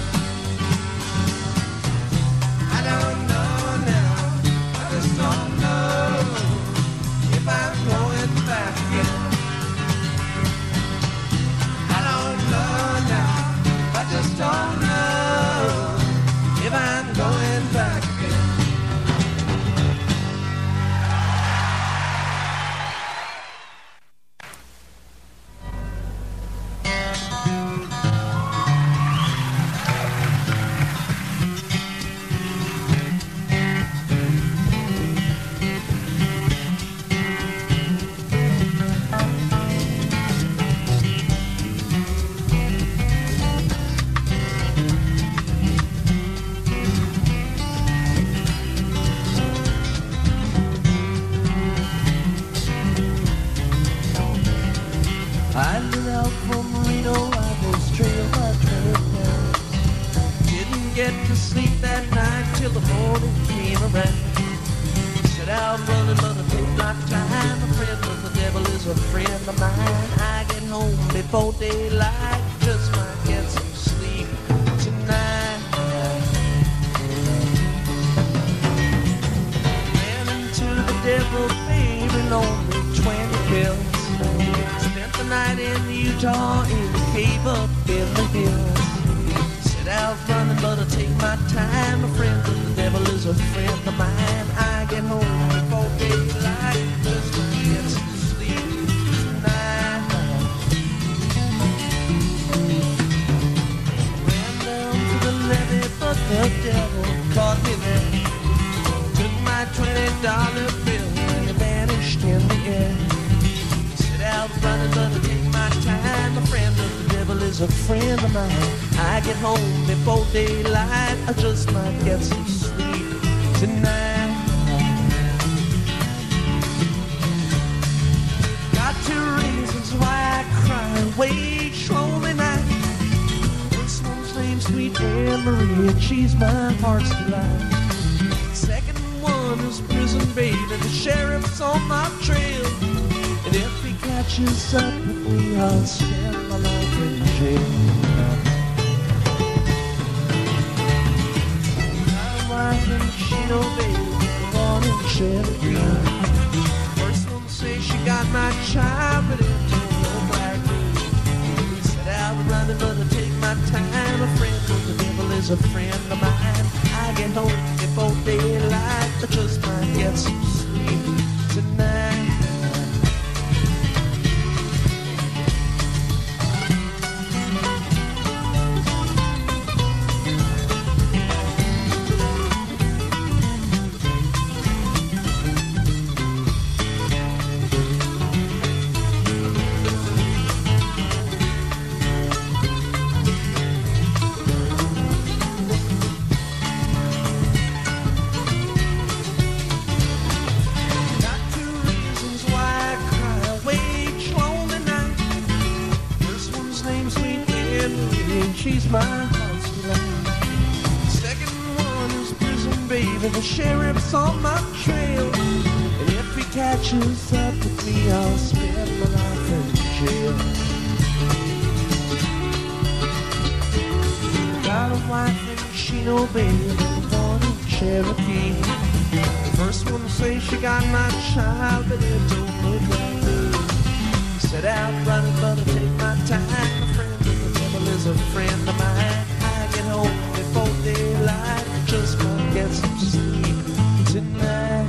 I don't know now. I just don't know if I'm going back. I don't know now. I just don't know if I'm going back again. I lit out from Reno, I go straight on my trail. Didn't get to sleep that night till the morning came around. Set out running, but I take my time. A friend of the devil is a friend of mine. I get home before daylight. Just might get some sleep tonight. Ran into the devil, baby, only twenty pills. Spent the night in Utah in the cave up in the hills. Set out running, but I take my time. A friend of the devil is a friend of mine. I get home before daylight, just to get some sleep tonight. Ran down to the levee, but the devil caught me there. Took my twenty dollar bill and it vanished in the air. Set out running, but I take my time. A friend of the devil is a friend of mine. I get home before daylight, I just might get some sleep tonight. Got two reasons why I cry and wage lonely night. First one's named Sweet Anne Marie, and she's my heart's delight. Second one is prison baby, the sheriff's on my trail. And if he catches up with me, I'll spend my life in jail. And she know baby, born in Cherokee. First one say she got my child, but it don't look like me. Set out running, but I take my time. A friend of the devil is a friend of mine. I get home before daylight, I just might get some sleep tonight. She's my heart's delight. Second one is prison baby, the sheriff's on my trail. And if he catches up with me, I'll spend my life in jail. Got a wife and she no baby, born in Cherokee. First one to say she got my child, but it don't look like me. Set out running, but I take my time. A friend of the devil is a friend of mine. I get home before daylight, just might get some sleep tonight.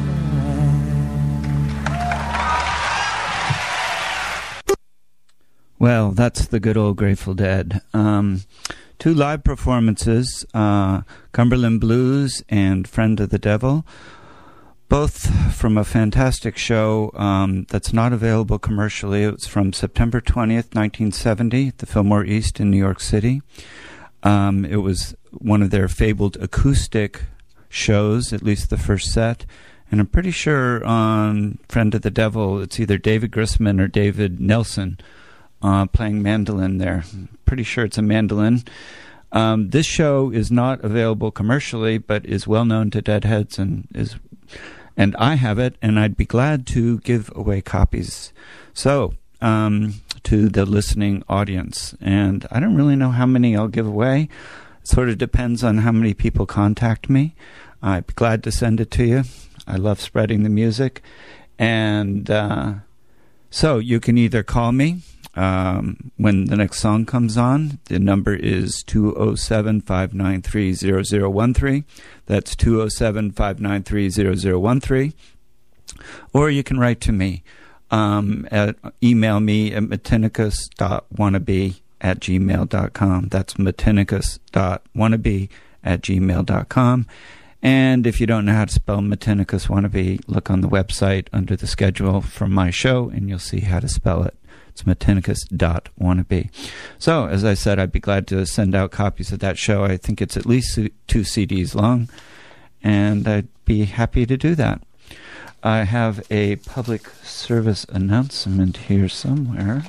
Well, that's the good old Grateful Dead. Um, two live performances, uh, Cumberland Blues and Friend of the Devil, both from a fantastic show um, that's not available commercially. It was from September twentieth, nineteen seventy, at the Fillmore East in New York City. Um, it was one of their fabled acoustic shows, at least the first set. And I'm pretty sure on Friend of the Devil, it's either David Grisman or David Nelson uh, playing mandolin there. I'm pretty sure it's a mandolin. Um, this show is not available commercially, but is well known to Deadheads and is... And I have it, and I'd be glad to give away copies. So, um, to the listening audience. And I don't really know how many I'll give away. It sort of depends on how many people contact me. I'd be glad to send it to you. I love spreading the music. And uh, so you can either call me um, when the next song comes on. The number is two oh seven, five nine three, zero zero one three. That's two oh seven, five nine three, zero zero one three. Or you can write to me. Um, at, email me at matinicus dot wannabe at gmail dot com. That's matinicus dot wannabe at gmail dot com. And if you don't know how to spell Matinicus Wannabe, look on the website under the schedule from my show, and you'll see how to spell it. It's matinicus dot wannabe. So, as I said, I'd be glad to send out copies of that show. I think it's at least two C Ds long, and I'd be happy to do that. I have a public service announcement here somewhere.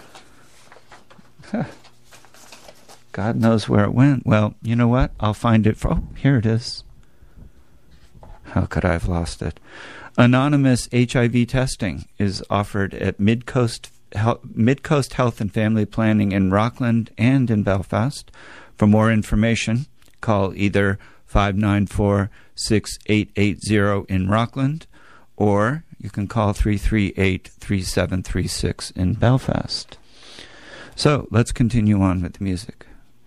God knows where it went. Well, you know what? I'll find it. For, oh, here it is. How could I have lost it? Anonymous H I V testing is offered at Midcoast Hel- Midcoast Health and Family Planning in Rockland and in Belfast. For more information, call either five nine four, six eight eight zero in Rockland, or you can call three three eight, three seven three six in Belfast. So let's continue on with the music.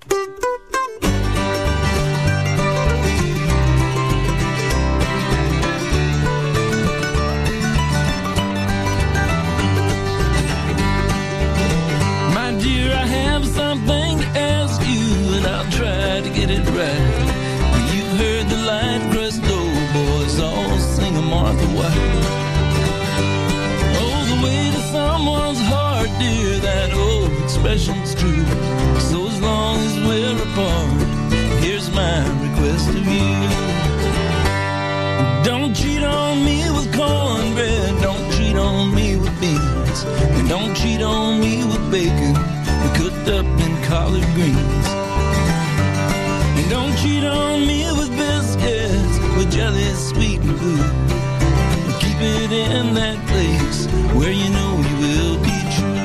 My dear, I have something to ask you, and I'll try to get it right. When you've heard the light crust old boys all sing a Martha White. Oh, the way to someone's heart, dear, that old expression's true. So as long as we're apart, here's my request of you. Don't cheat on me with cornbread, don't cheat on me with beans, and don't cheat on me with bacon cooked up in collard greens. And don't cheat on me with biscuits, with jelly sweet and blue. Keep it in that place where you know you will be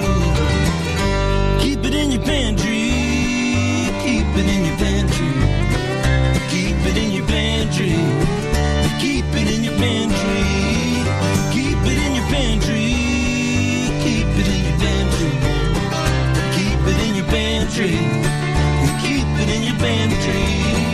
true. Keep it in your pantry, keep it in your pantry, keep it in your pantry, keep it in your pantry, keep it in your pantry, keep it in your pantry, keep it in your pantry, keep it in your pantry.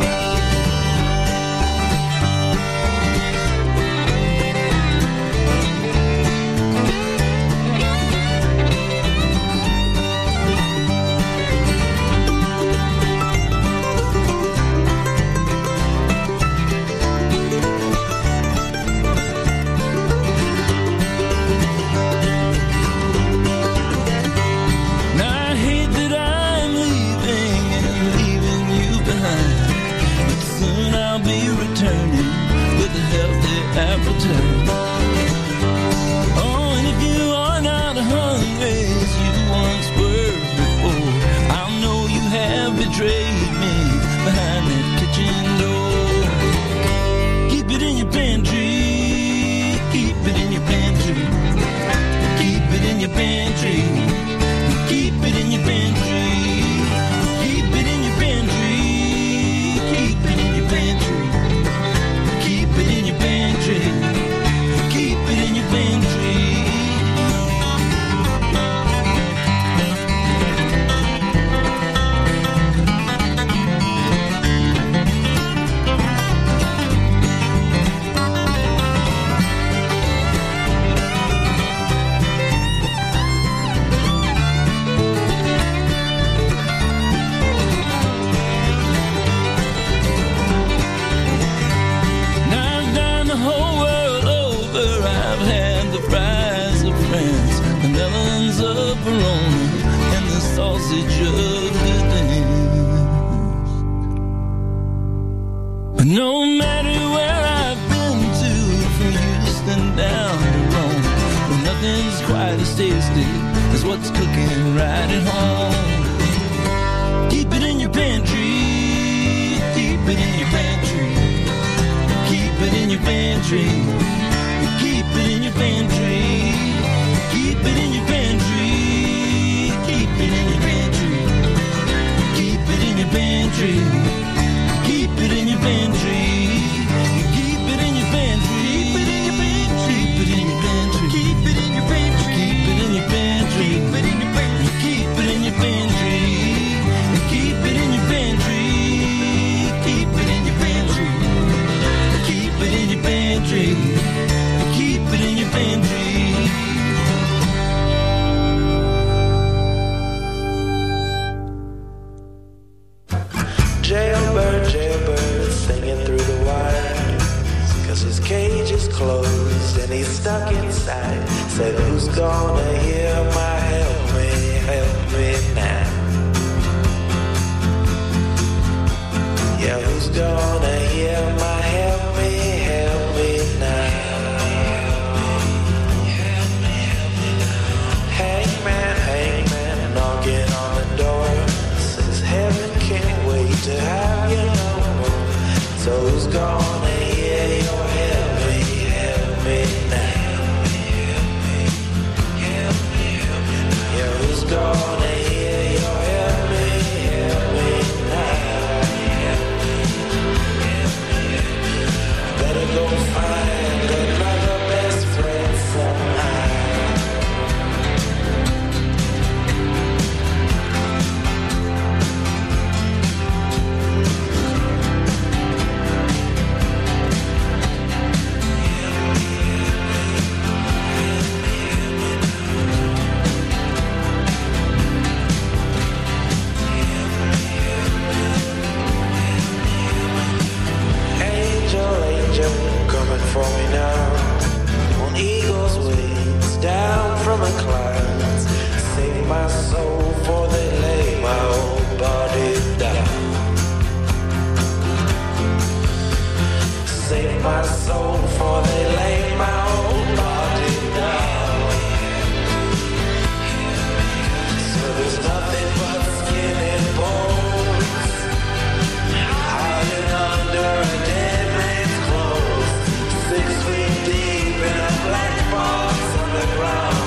Appetite. Oh, and if you are not hungry as you once were before, I'll know you have betrayed me behind that kitchen door. Keep it in your pantry, keep it in your pantry, keep it in your pantry, keep it in your pantry, keep it in your pantry, keep it in your pantry. Keep it in your pantry. Keep it in your pantry. Sausage of the dance. But no matter where I've been to, from Houston down to Rome, well, nothing's quite as tasty as what's cooking right at home. Keep it in your pantry, keep it in your pantry, keep it in your pantry, keep it in your pantry, keep it in your pantry. Keep it in your pantry. Keep it in your pantry. Keep it in your pantry. Keep it in your pantry. Keep it in your pantry. Keep it in your pantry. Keep it in your pantry. Keep it in your pantry. Keep it in your pantry. Keep it in your pantry. Keep it in your pantry. Keep it in your pantry. Keep it in your pantry. Jailbird, jailbird, singing through the wire, 'cause his cage is closed and he's stuck inside. Said, who's gonna hear my help me, help me now? Yeah, who's gonna hear my help me, help me now? Hangman, hangman, knocking on the door, says heaven can't wait to have you no more. So who's gonna hear your help me, help me now? before they lay my old body down. Save my soul before they lay my old body down. So there's nothing but skin and bones, hiding under a dead man's clothes, six feet deep in a black box underground.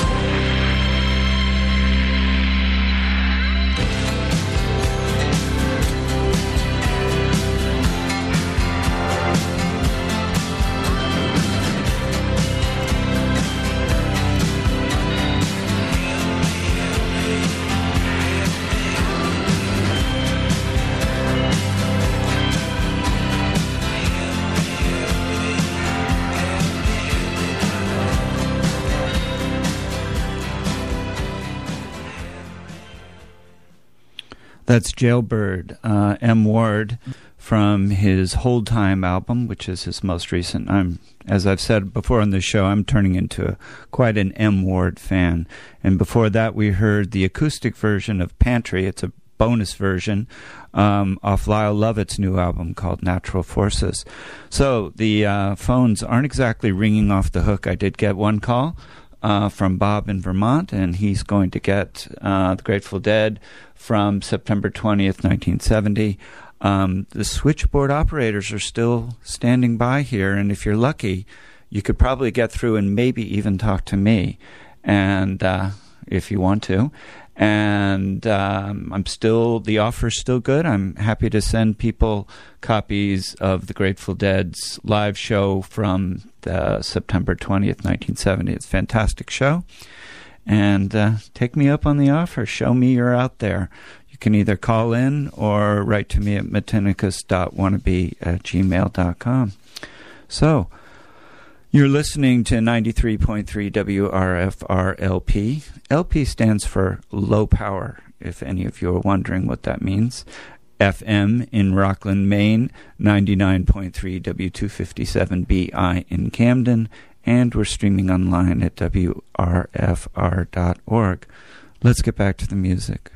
That's Jailbird, uh, M. Ward, from his Hold Time album, which is his most recent. I'm, as I've said before on this show, I'm turning into a, quite an M. Ward fan. And before that, we heard the acoustic version of Pantry. It's a bonus version um, off Lyle Lovett's new album called Natural Forces. So the uh, phones aren't exactly ringing off the hook. I did get one call uh, from Bob in Vermont, and he's going to get uh, the Grateful Dead from September twentieth, nineteen seventy. Um, the switchboard operators are still standing by here, and if you're lucky, you could probably get through and maybe even talk to me, and uh, if you want to. And um, I'm still, the offer's still good. I'm happy to send people copies of the Grateful Dead's live show from the September twentieth, nineteen seventy. It's a fantastic show. And uh, take me up on the offer. Show me you're out there. You can either call in or write to me at matinicus dot wannabe at gmail dot com. So, you're listening to ninety-three point three W R F R L P. L P stands for low power, if any of you are wondering what that means. F M in Rockland, Maine, ninety-nine point three W two fifty-seven B I in Camden, and we're streaming online at W R F R dot org. Let's get back to the music.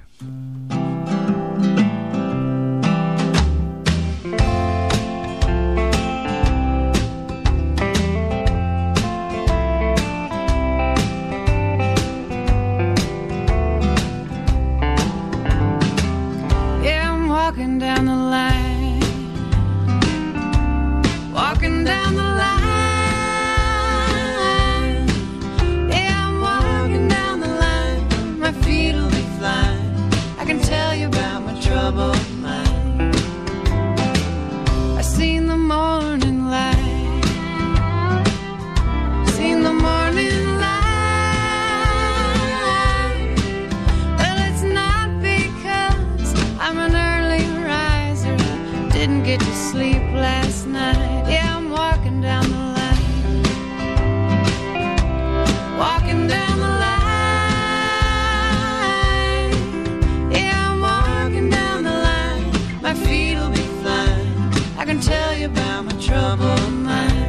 Yeah, I'm walking down the line, walking down the line. Troubled mind. I seen the morning light, seen the morning light. Well, it's not because I'm an early riser, didn't get to sleep last night. Yeah, I'm walking down the line, walking down the line. My feet'll be fine. I can tell you about my troubled mind.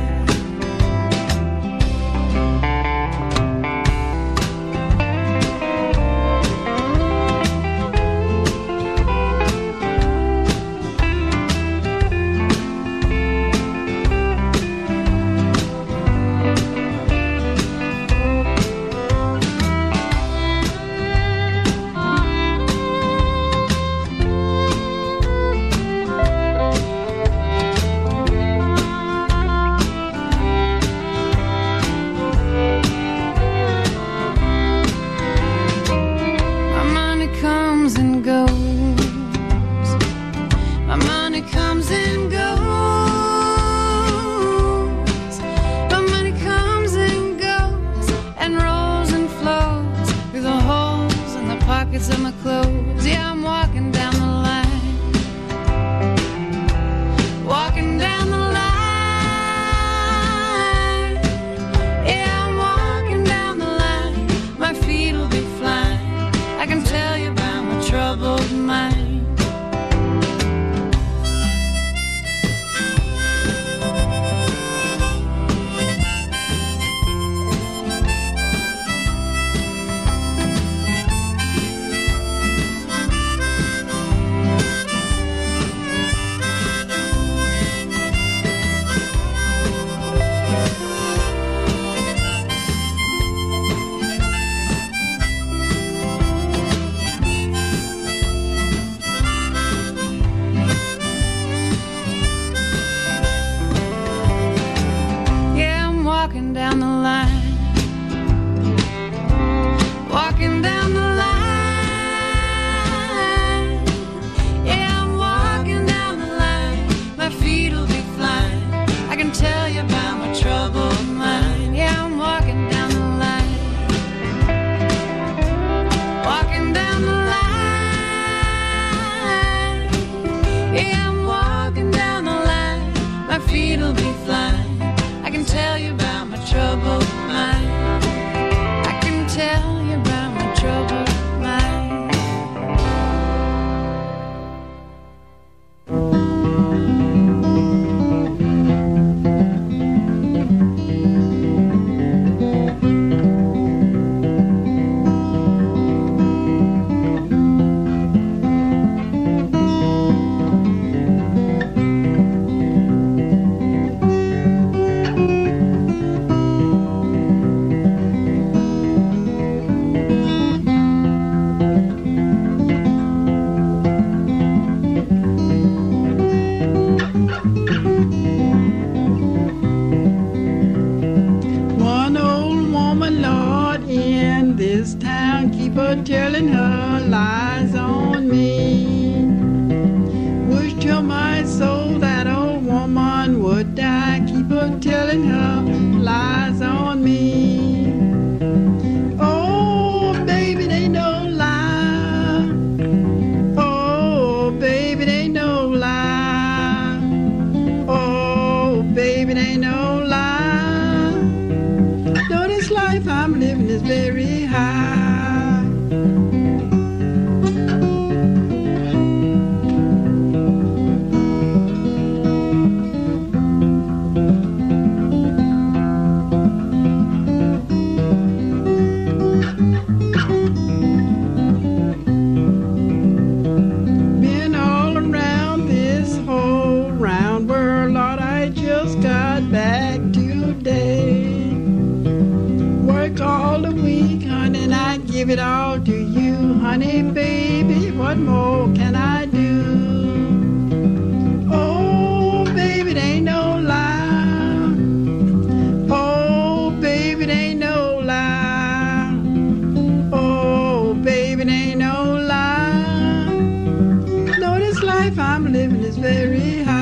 Of my clothes, yeah, I'm walking down the line, walking down the line, yeah, I'm walking down the line. My feet'll be flying. I can tell you about my troubled mind. feet'll be flying. I can tell you about my troubled mind. I can tell you about my troubled mind. One old woman, Lord, in this town, keep her telling her lies on me. Wish to my soul that old woman would die, keep her telling her lies on me. Oh, baby, they no lie. Oh, baby, they no lie. Oh, baby, they no lie. Though this life I'm living is very high. Been all around this whole round world, Lord, I just got back today. Work all the week, honey, and I give it all to you, honey, baby. What more can I do? Oh, baby, they ain't no lie. Oh, baby, they ain't no lie. Oh, baby, they ain't no lie. No, this life I'm living is very high.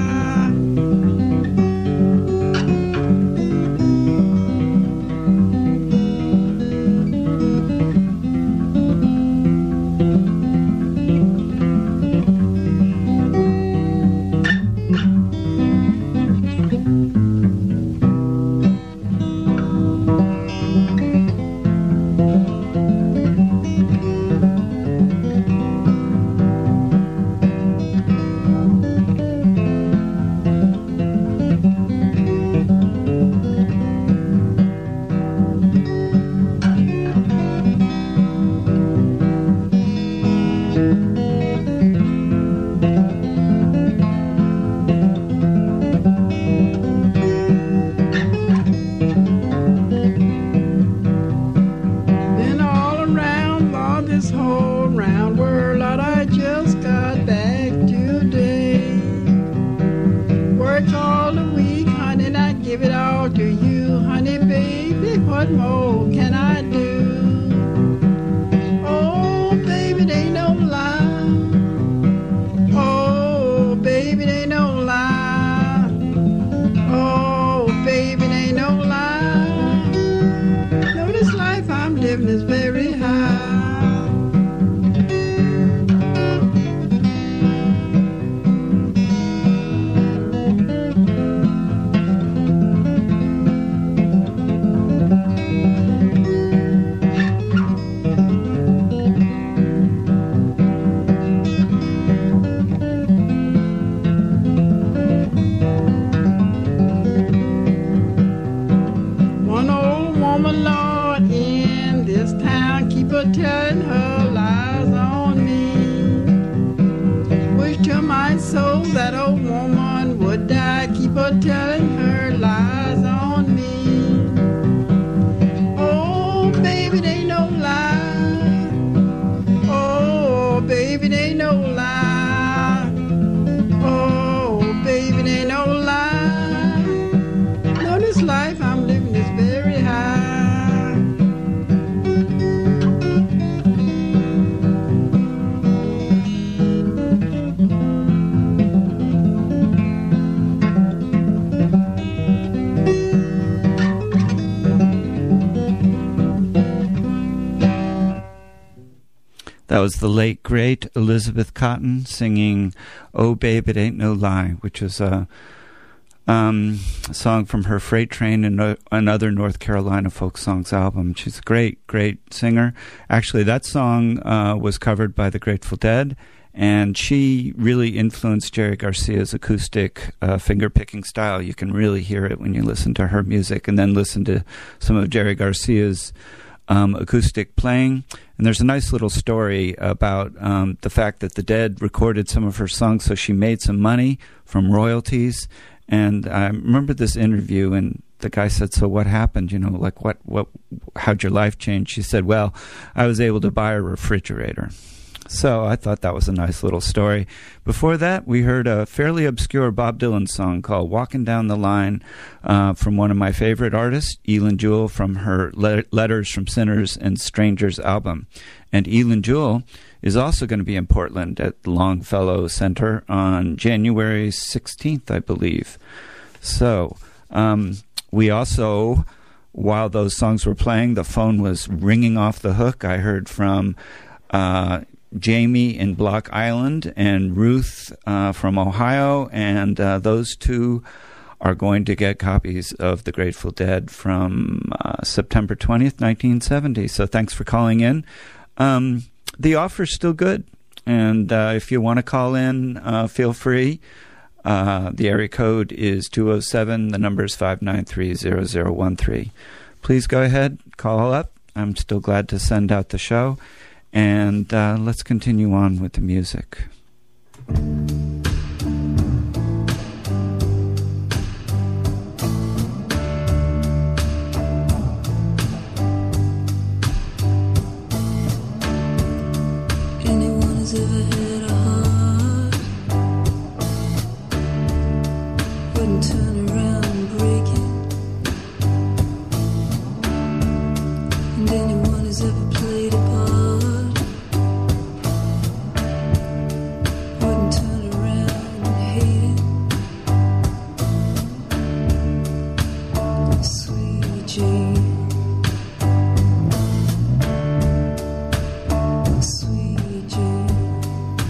Been all around, Lord, this whole round world, Lord, I just got back today. Work all the week, honey, and I give it all to you, honey, baby. What more can I do? Oh, baby, they ain't no lie. Oh, baby, they ain't no lie. Oh, baby, they ain't no lie. No, this life I'm living is very high. One old woman, Lord, in this town, keep her telling her lies on me. Wish to my soul that old woman would die, keep her telling her lies on me. Oh, baby, they no lie. Oh, baby, they no lie. Oh, baby, they no lie. No, this life I'm living is very high. That was the late, great Elizabeth Cotten singing "Oh Babe, It Ain't No Lie," which is a, um, a song from her Freight Train and uh, another North Carolina folk songs album. She's a great, great singer. Actually, that song uh, was covered by the Grateful Dead, and she really influenced Jerry Garcia's acoustic uh, finger-picking style. You can really hear it when you listen to her music and then listen to some of Jerry Garcia's um, acoustic playing. And there's a nice little story about um, the fact that the Dead recorded some of her songs, so she made some money from royalties. And I remember this interview, and the guy said, so what happened? You know, like, what, what, how'd your life change? She said, well, I was able to buy a refrigerator. So I thought that was a nice little story. Before that, we heard a fairly obscure Bob Dylan song called Walking Down the Line uh, from one of my favorite artists, Elin Jewell, from her Le- Letters from Sinners and Strangers album. And Elin Jewell is also going to be in Portland at the Longfellow Center on January sixteenth, I believe. So um, we also, while those songs were playing, the phone was ringing off the hook. I heard from Uh, Jamie in Block Island and Ruth uh, from Ohio, and uh, those two are going to get copies of The Grateful Dead from uh, September twentieth, nineteen seventy. So thanks for calling in. Um, the offer's still good, and uh, if you want to call in, uh, feel free. Uh, the area code is two oh seven. The number is five nine three, zero zero one three. Please go ahead, call up. I'm still glad to send out the show. And uh, let's continue on with the music. Anyone has ever had a heart wouldn't turn around and break it. And anyone has ever played a part Sweet Jane.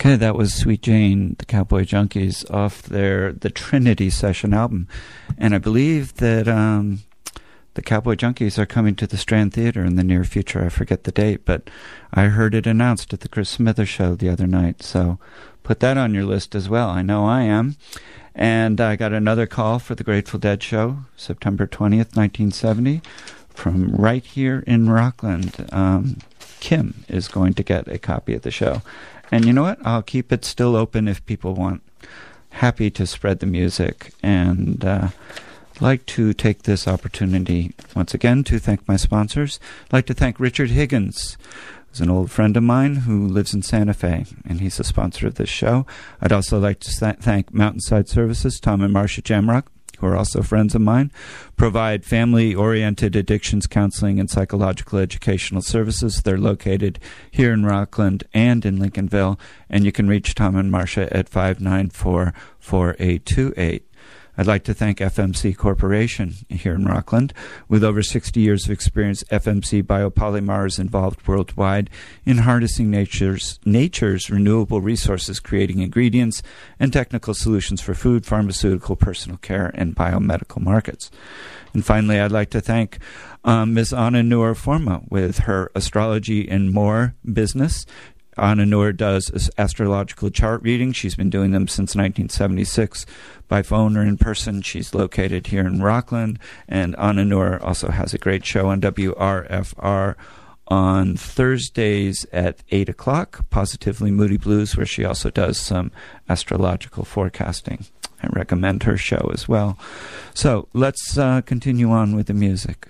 Okay, that was Sweet Jane, the Cowboy Junkies, off their the Trinity Session album. And I believe that um, the Cowboy Junkies are coming to the Strand Theater in the near future. I forget the date, but I heard it announced at the Chris Smithers show the other night. So put that on your list as well. I know I am. And I got another call for the Grateful Dead show, September twentieth, nineteen seventy, from right here in Rockland. Um, Kim is going to get a copy of the show. And you know what? I'll keep it still open if people want. Happy to spread the music. And uh, like to take this opportunity once again to thank my sponsors. I'd like to thank Richard Higgins, who's an old friend of mine who lives in Santa Fe, and he's a sponsor of this show. I'd also like to th- thank Mountainside Services, Tom and Marcia Jamrock, who are also friends of mine, provide family-oriented addictions counseling and psychological educational services. They're located here in Rockland and in Lincolnville, and you can reach Tom and Marcia at five nine four, four eight two eight. I'd like to thank F M C Corporation here in Rockland. With over sixty years of experience, F M C Biopolymer is involved worldwide in harnessing nature's, nature's renewable resources, creating ingredients and technical solutions for food, pharmaceutical, personal care, and biomedical markets. And finally, I'd like to thank um, Miz Anna Noor-Forma with her Astrology and More business. Anna Noor does astrological chart reading. She's been doing them since nineteen seventy-six by phone or in person. She's located here in Rockland. And Anna Noor also has a great show on W R F R on Thursdays at eight o'clock, Positively Moody Blues, where she also does some astrological forecasting. I recommend her show as well. So let's uh, continue on with the music.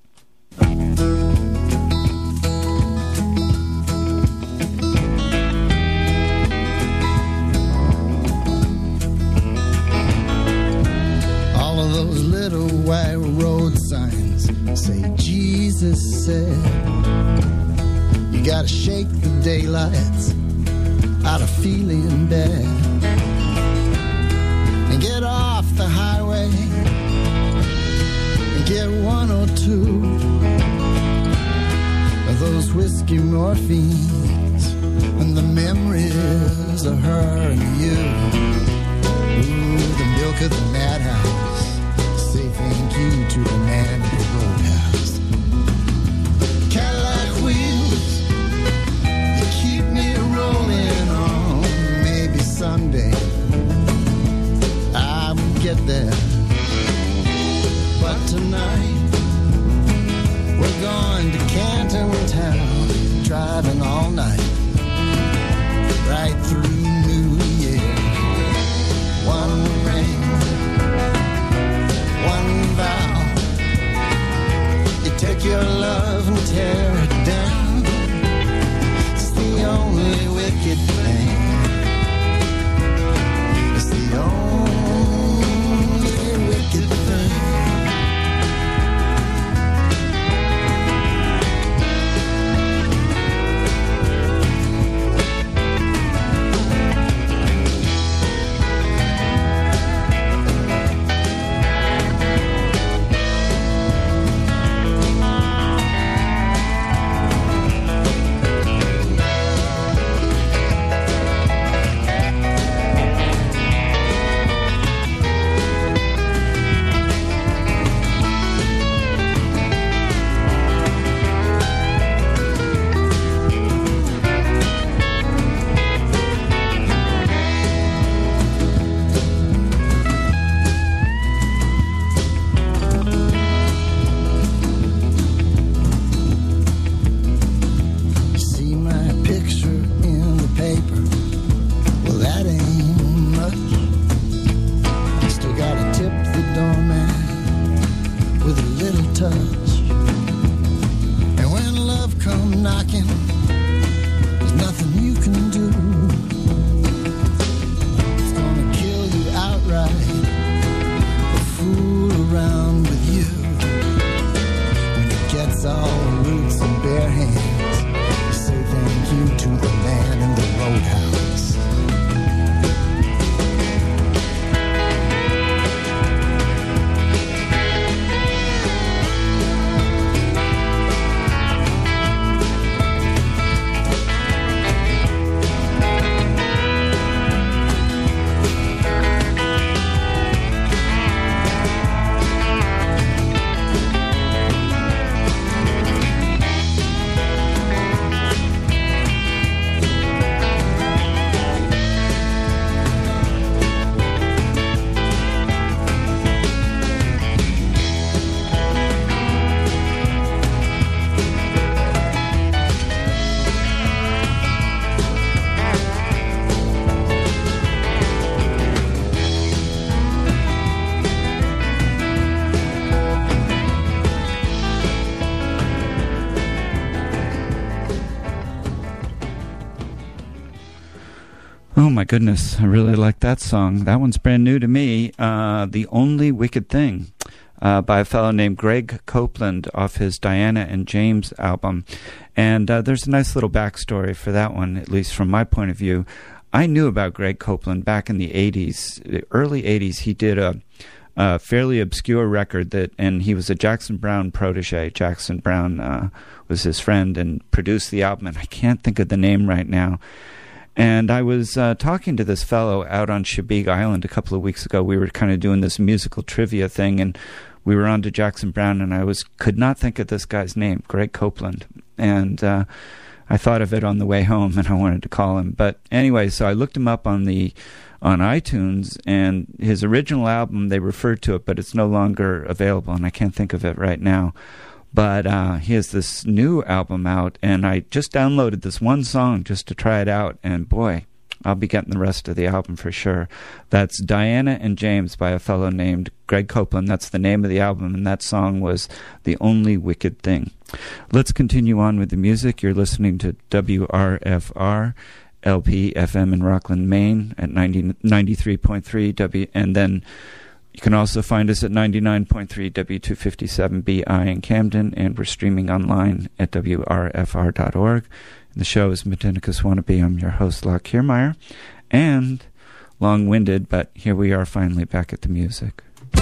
Those little white road signs say Jesus said, you gotta shake the daylights out of feeling bad and get off the highway and get one or two of those whiskey morphines and the memories of her and you. Ooh, the milk of the madhouse. Say thank you to the man at the roadhouse. Cadillac wheels, they keep me rolling on. Maybe someday I will get there. But tonight we're going to Canton Town, driving all night, right through New Year. One ring, one vow. You take your love and tear it down. It's the only wicked thing. It's the only wicked thing. Oh, my goodness. I really like that song. That one's brand new to me. Uh, The Only Wicked Thing uh, by a fellow named Greg Copeland off his Diana and James album. And uh, there's a nice little backstory for that one, at least from my point of view. I knew about Greg Copeland back in the eighties, the early eighties. He did a, a fairly obscure record, that, and he was a Jackson Browne protege. Jackson Browne uh, was his friend and produced the album, and I can't think of the name right now. And I was uh, talking to this fellow out on Chebeague Island a couple of weeks ago. We were kind of doing this musical trivia thing, and we were on to Jackson Browne, and I was could not think of this guy's name, Greg Copeland. And uh, I thought of it on the way home, and I wanted to call him. But anyway, so I looked him up on the on iTunes, and his original album, they referred to it, but it's no longer available, and I can't think of it right now. But uh, he has this new album out, and I just downloaded this one song just to try it out, and boy, I'll be getting the rest of the album for sure. That's Diana and James by a fellow named Greg Copeland. That's the name of the album, and that song was The Only Wicked Thing. Let's continue on with the music. You're listening to W R F R L P F M in Rockland, Maine at ninety, ninety-three point three W, and then you can also find us at ninety-nine point three W two fifty-seven B I in Camden, and we're streaming online at W R F R dot org. And the show is Matinicus Wannabe. I'm your host, Locke Kiermeyer, and long-winded, but here we are finally back at the music.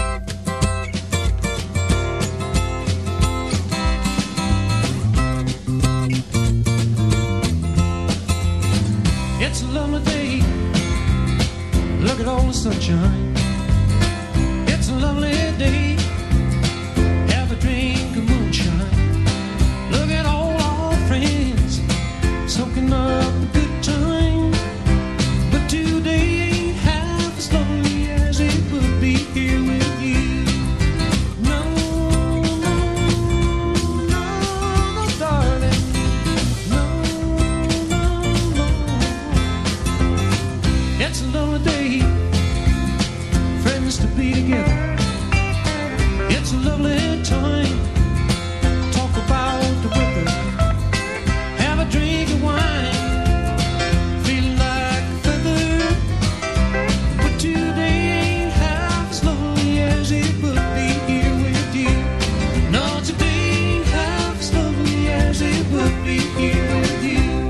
It's a lovely day. Look at all the sunshine. It's a lovely day. Have a drink of moonshine. Look at all our friends soaking up a good time. But today ain't half as lovely as it would be here with you. No, no, no, no, darling. No, no, no. It's a lovely day. Friends to be together. It's a lovely time. Talk about the weather. Have a drink of wine. Feeling like a feather. But today ain't half as lovely as it would be here with you. No, today ain't half as lovely as it would be here with you.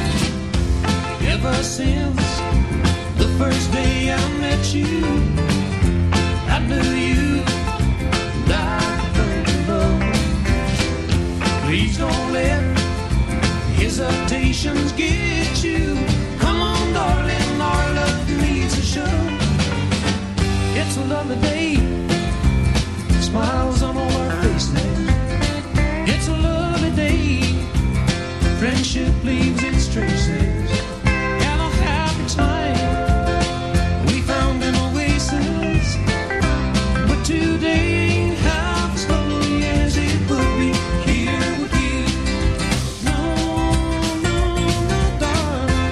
Ever since the first day I met you, I knew you like a love. Please don't let hesitations get you. Come on, darling, our love needs a show. It's a lovely day. Smiles on all our faces. It's a lovely day. Friendship leaves its traces. Have a happy time. We found an oasis. But today ain't half as lovely as it would be here with you. No, no, no, darling.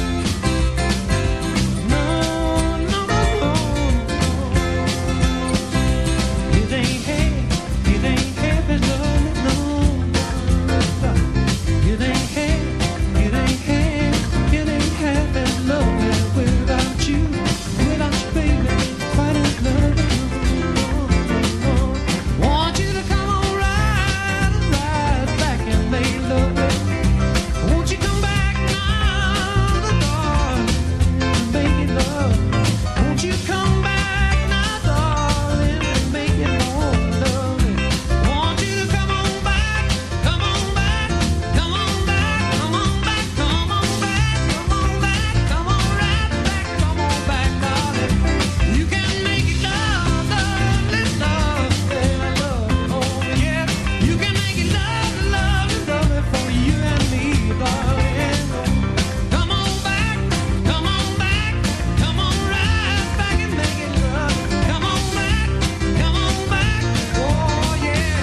No, no, no, no. It ain't half, it ain't half as lovely, no. It ain't half, it ain't half, it ain't half as lovely without you, without you, baby. Quite as lovely. Want you to come on right, right back and make love. Won't you come back now, the darling, and make it love. Won't you come back now, darling, and make it more lovely. Want you to come on back, come on back, come on back, come on back, come on back, come on back, come on right back, come on back, darling. You can make it love, lovely, love, baby, love, oh yeah. You can make it love, lovely, lovely for you and me, darling. Come on back, come on back, come on right back and make it love. Come on back, come on back, oh yeah.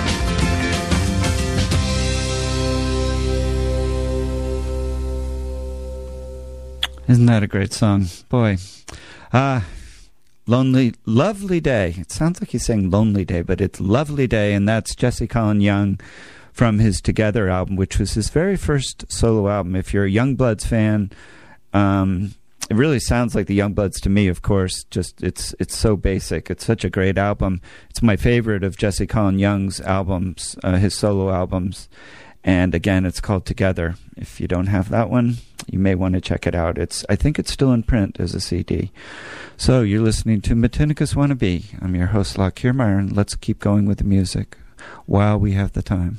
Isn't that a great song? Boy. Uh, Lonely, Lovely Day. It sounds like he's saying Lonely Day, but it's Lovely Day, and that's Jesse Colin Young from his Together album, which was his very first solo album. If you're a Youngbloods fan, um, it really sounds like the Youngbloods to me, of course. Just it's it's so basic. It's such a great album. It's my favorite of Jesse Colin Young's albums, uh, his solo albums. And again, it's called Together. If you don't have that one, you may want to check it out. It's I think it's still in print as a C D. So you're listening to Matinicus Wannabe. I'm your host, Locke Kiermaier, and let's keep going with the music while we have the time.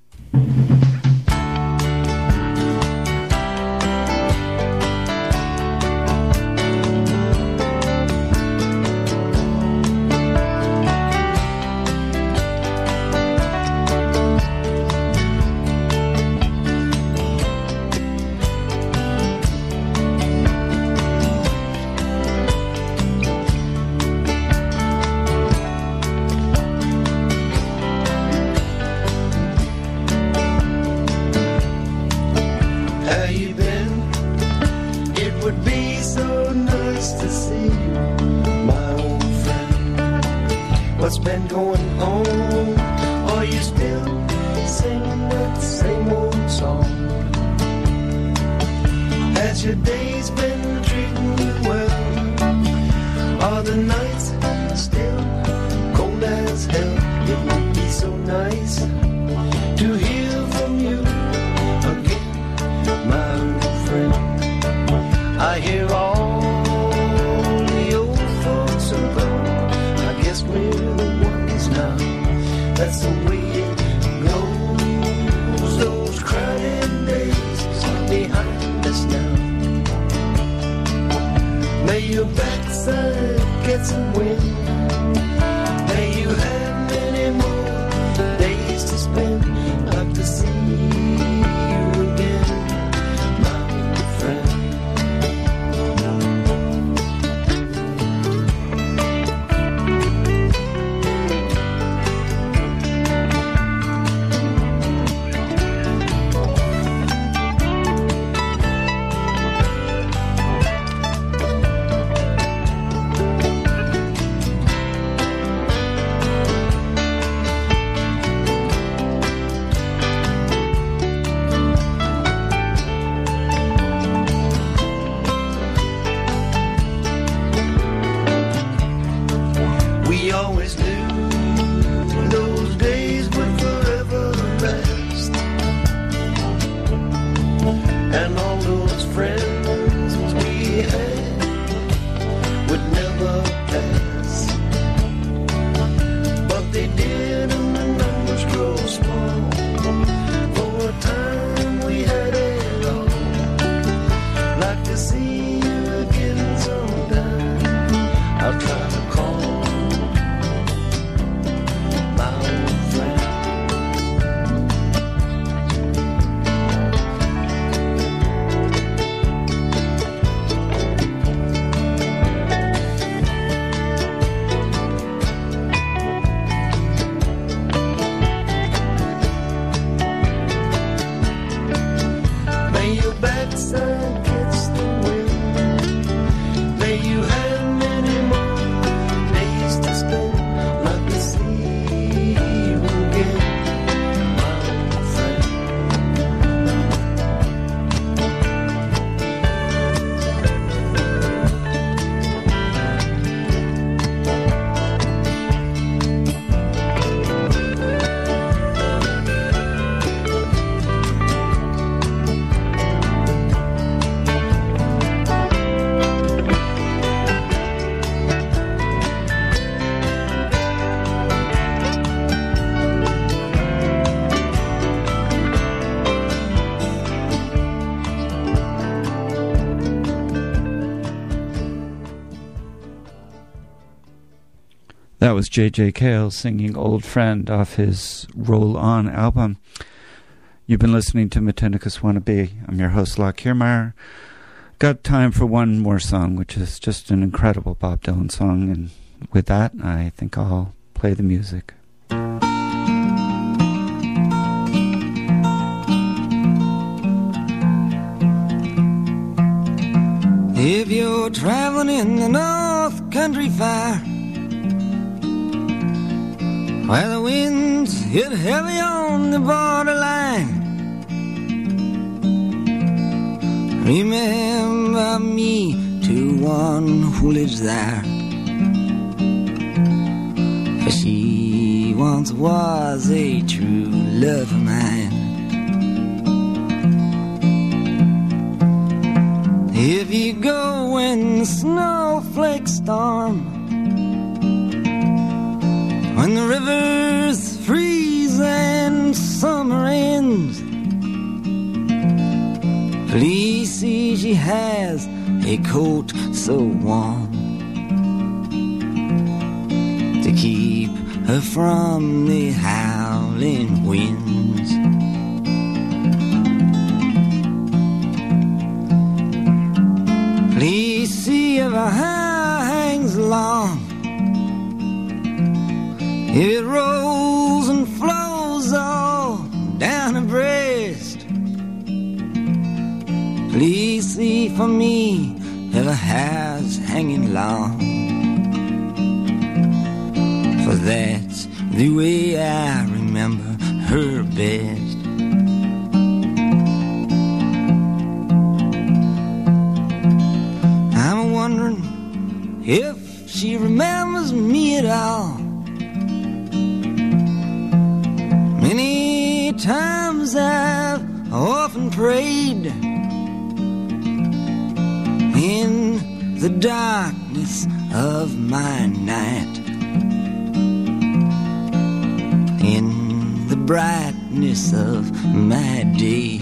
That was J J Cale singing Old Friend off his Roll On album. You've been listening to Matinicus Wannabe. I'm your host, Locke Kiermaier. Got time for one more song, which is just an incredible Bob Dylan song. And with that, I think I'll play the music. If you're traveling in the North Country Fire, where the winds hit heavy on the borderline, remember me to one who lives there. For she once was a true love of mine. If you go when the snowflakes storm, when the rivers freeze and summer ends, please see she has a coat so warm to keep her from the howling winds. Please see if her hair hangs long, if it rolls and flows all down her breast. Please see for me if her hair's hanging long, for that's the way I remember her best. I'm wondering if she remembers me at all. Many times I've often prayed in the darkness of my night, in the brightness of my day.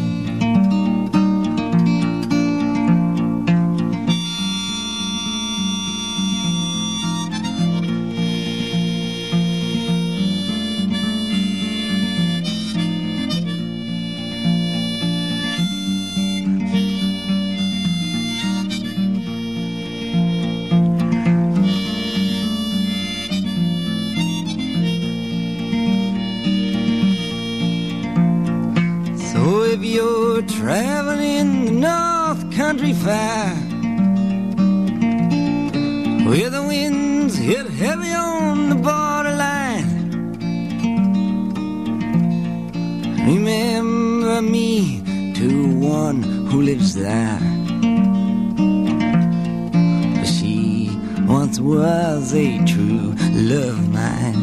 If you're traveling the North Country Fair, where the winds hit heavy on the borderline, remember me to one who lives there. For she once was a true love of mine.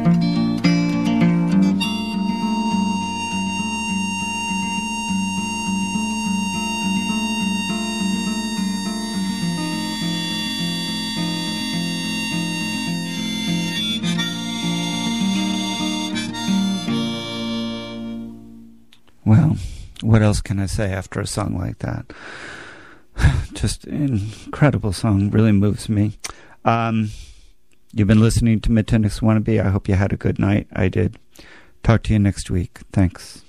Well, what else can I say after a song like that? Just an incredible song, really moves me. Um, you've been listening to Midtenix Wannabe. I hope you had a good night. I did. Talk to you next week. Thanks.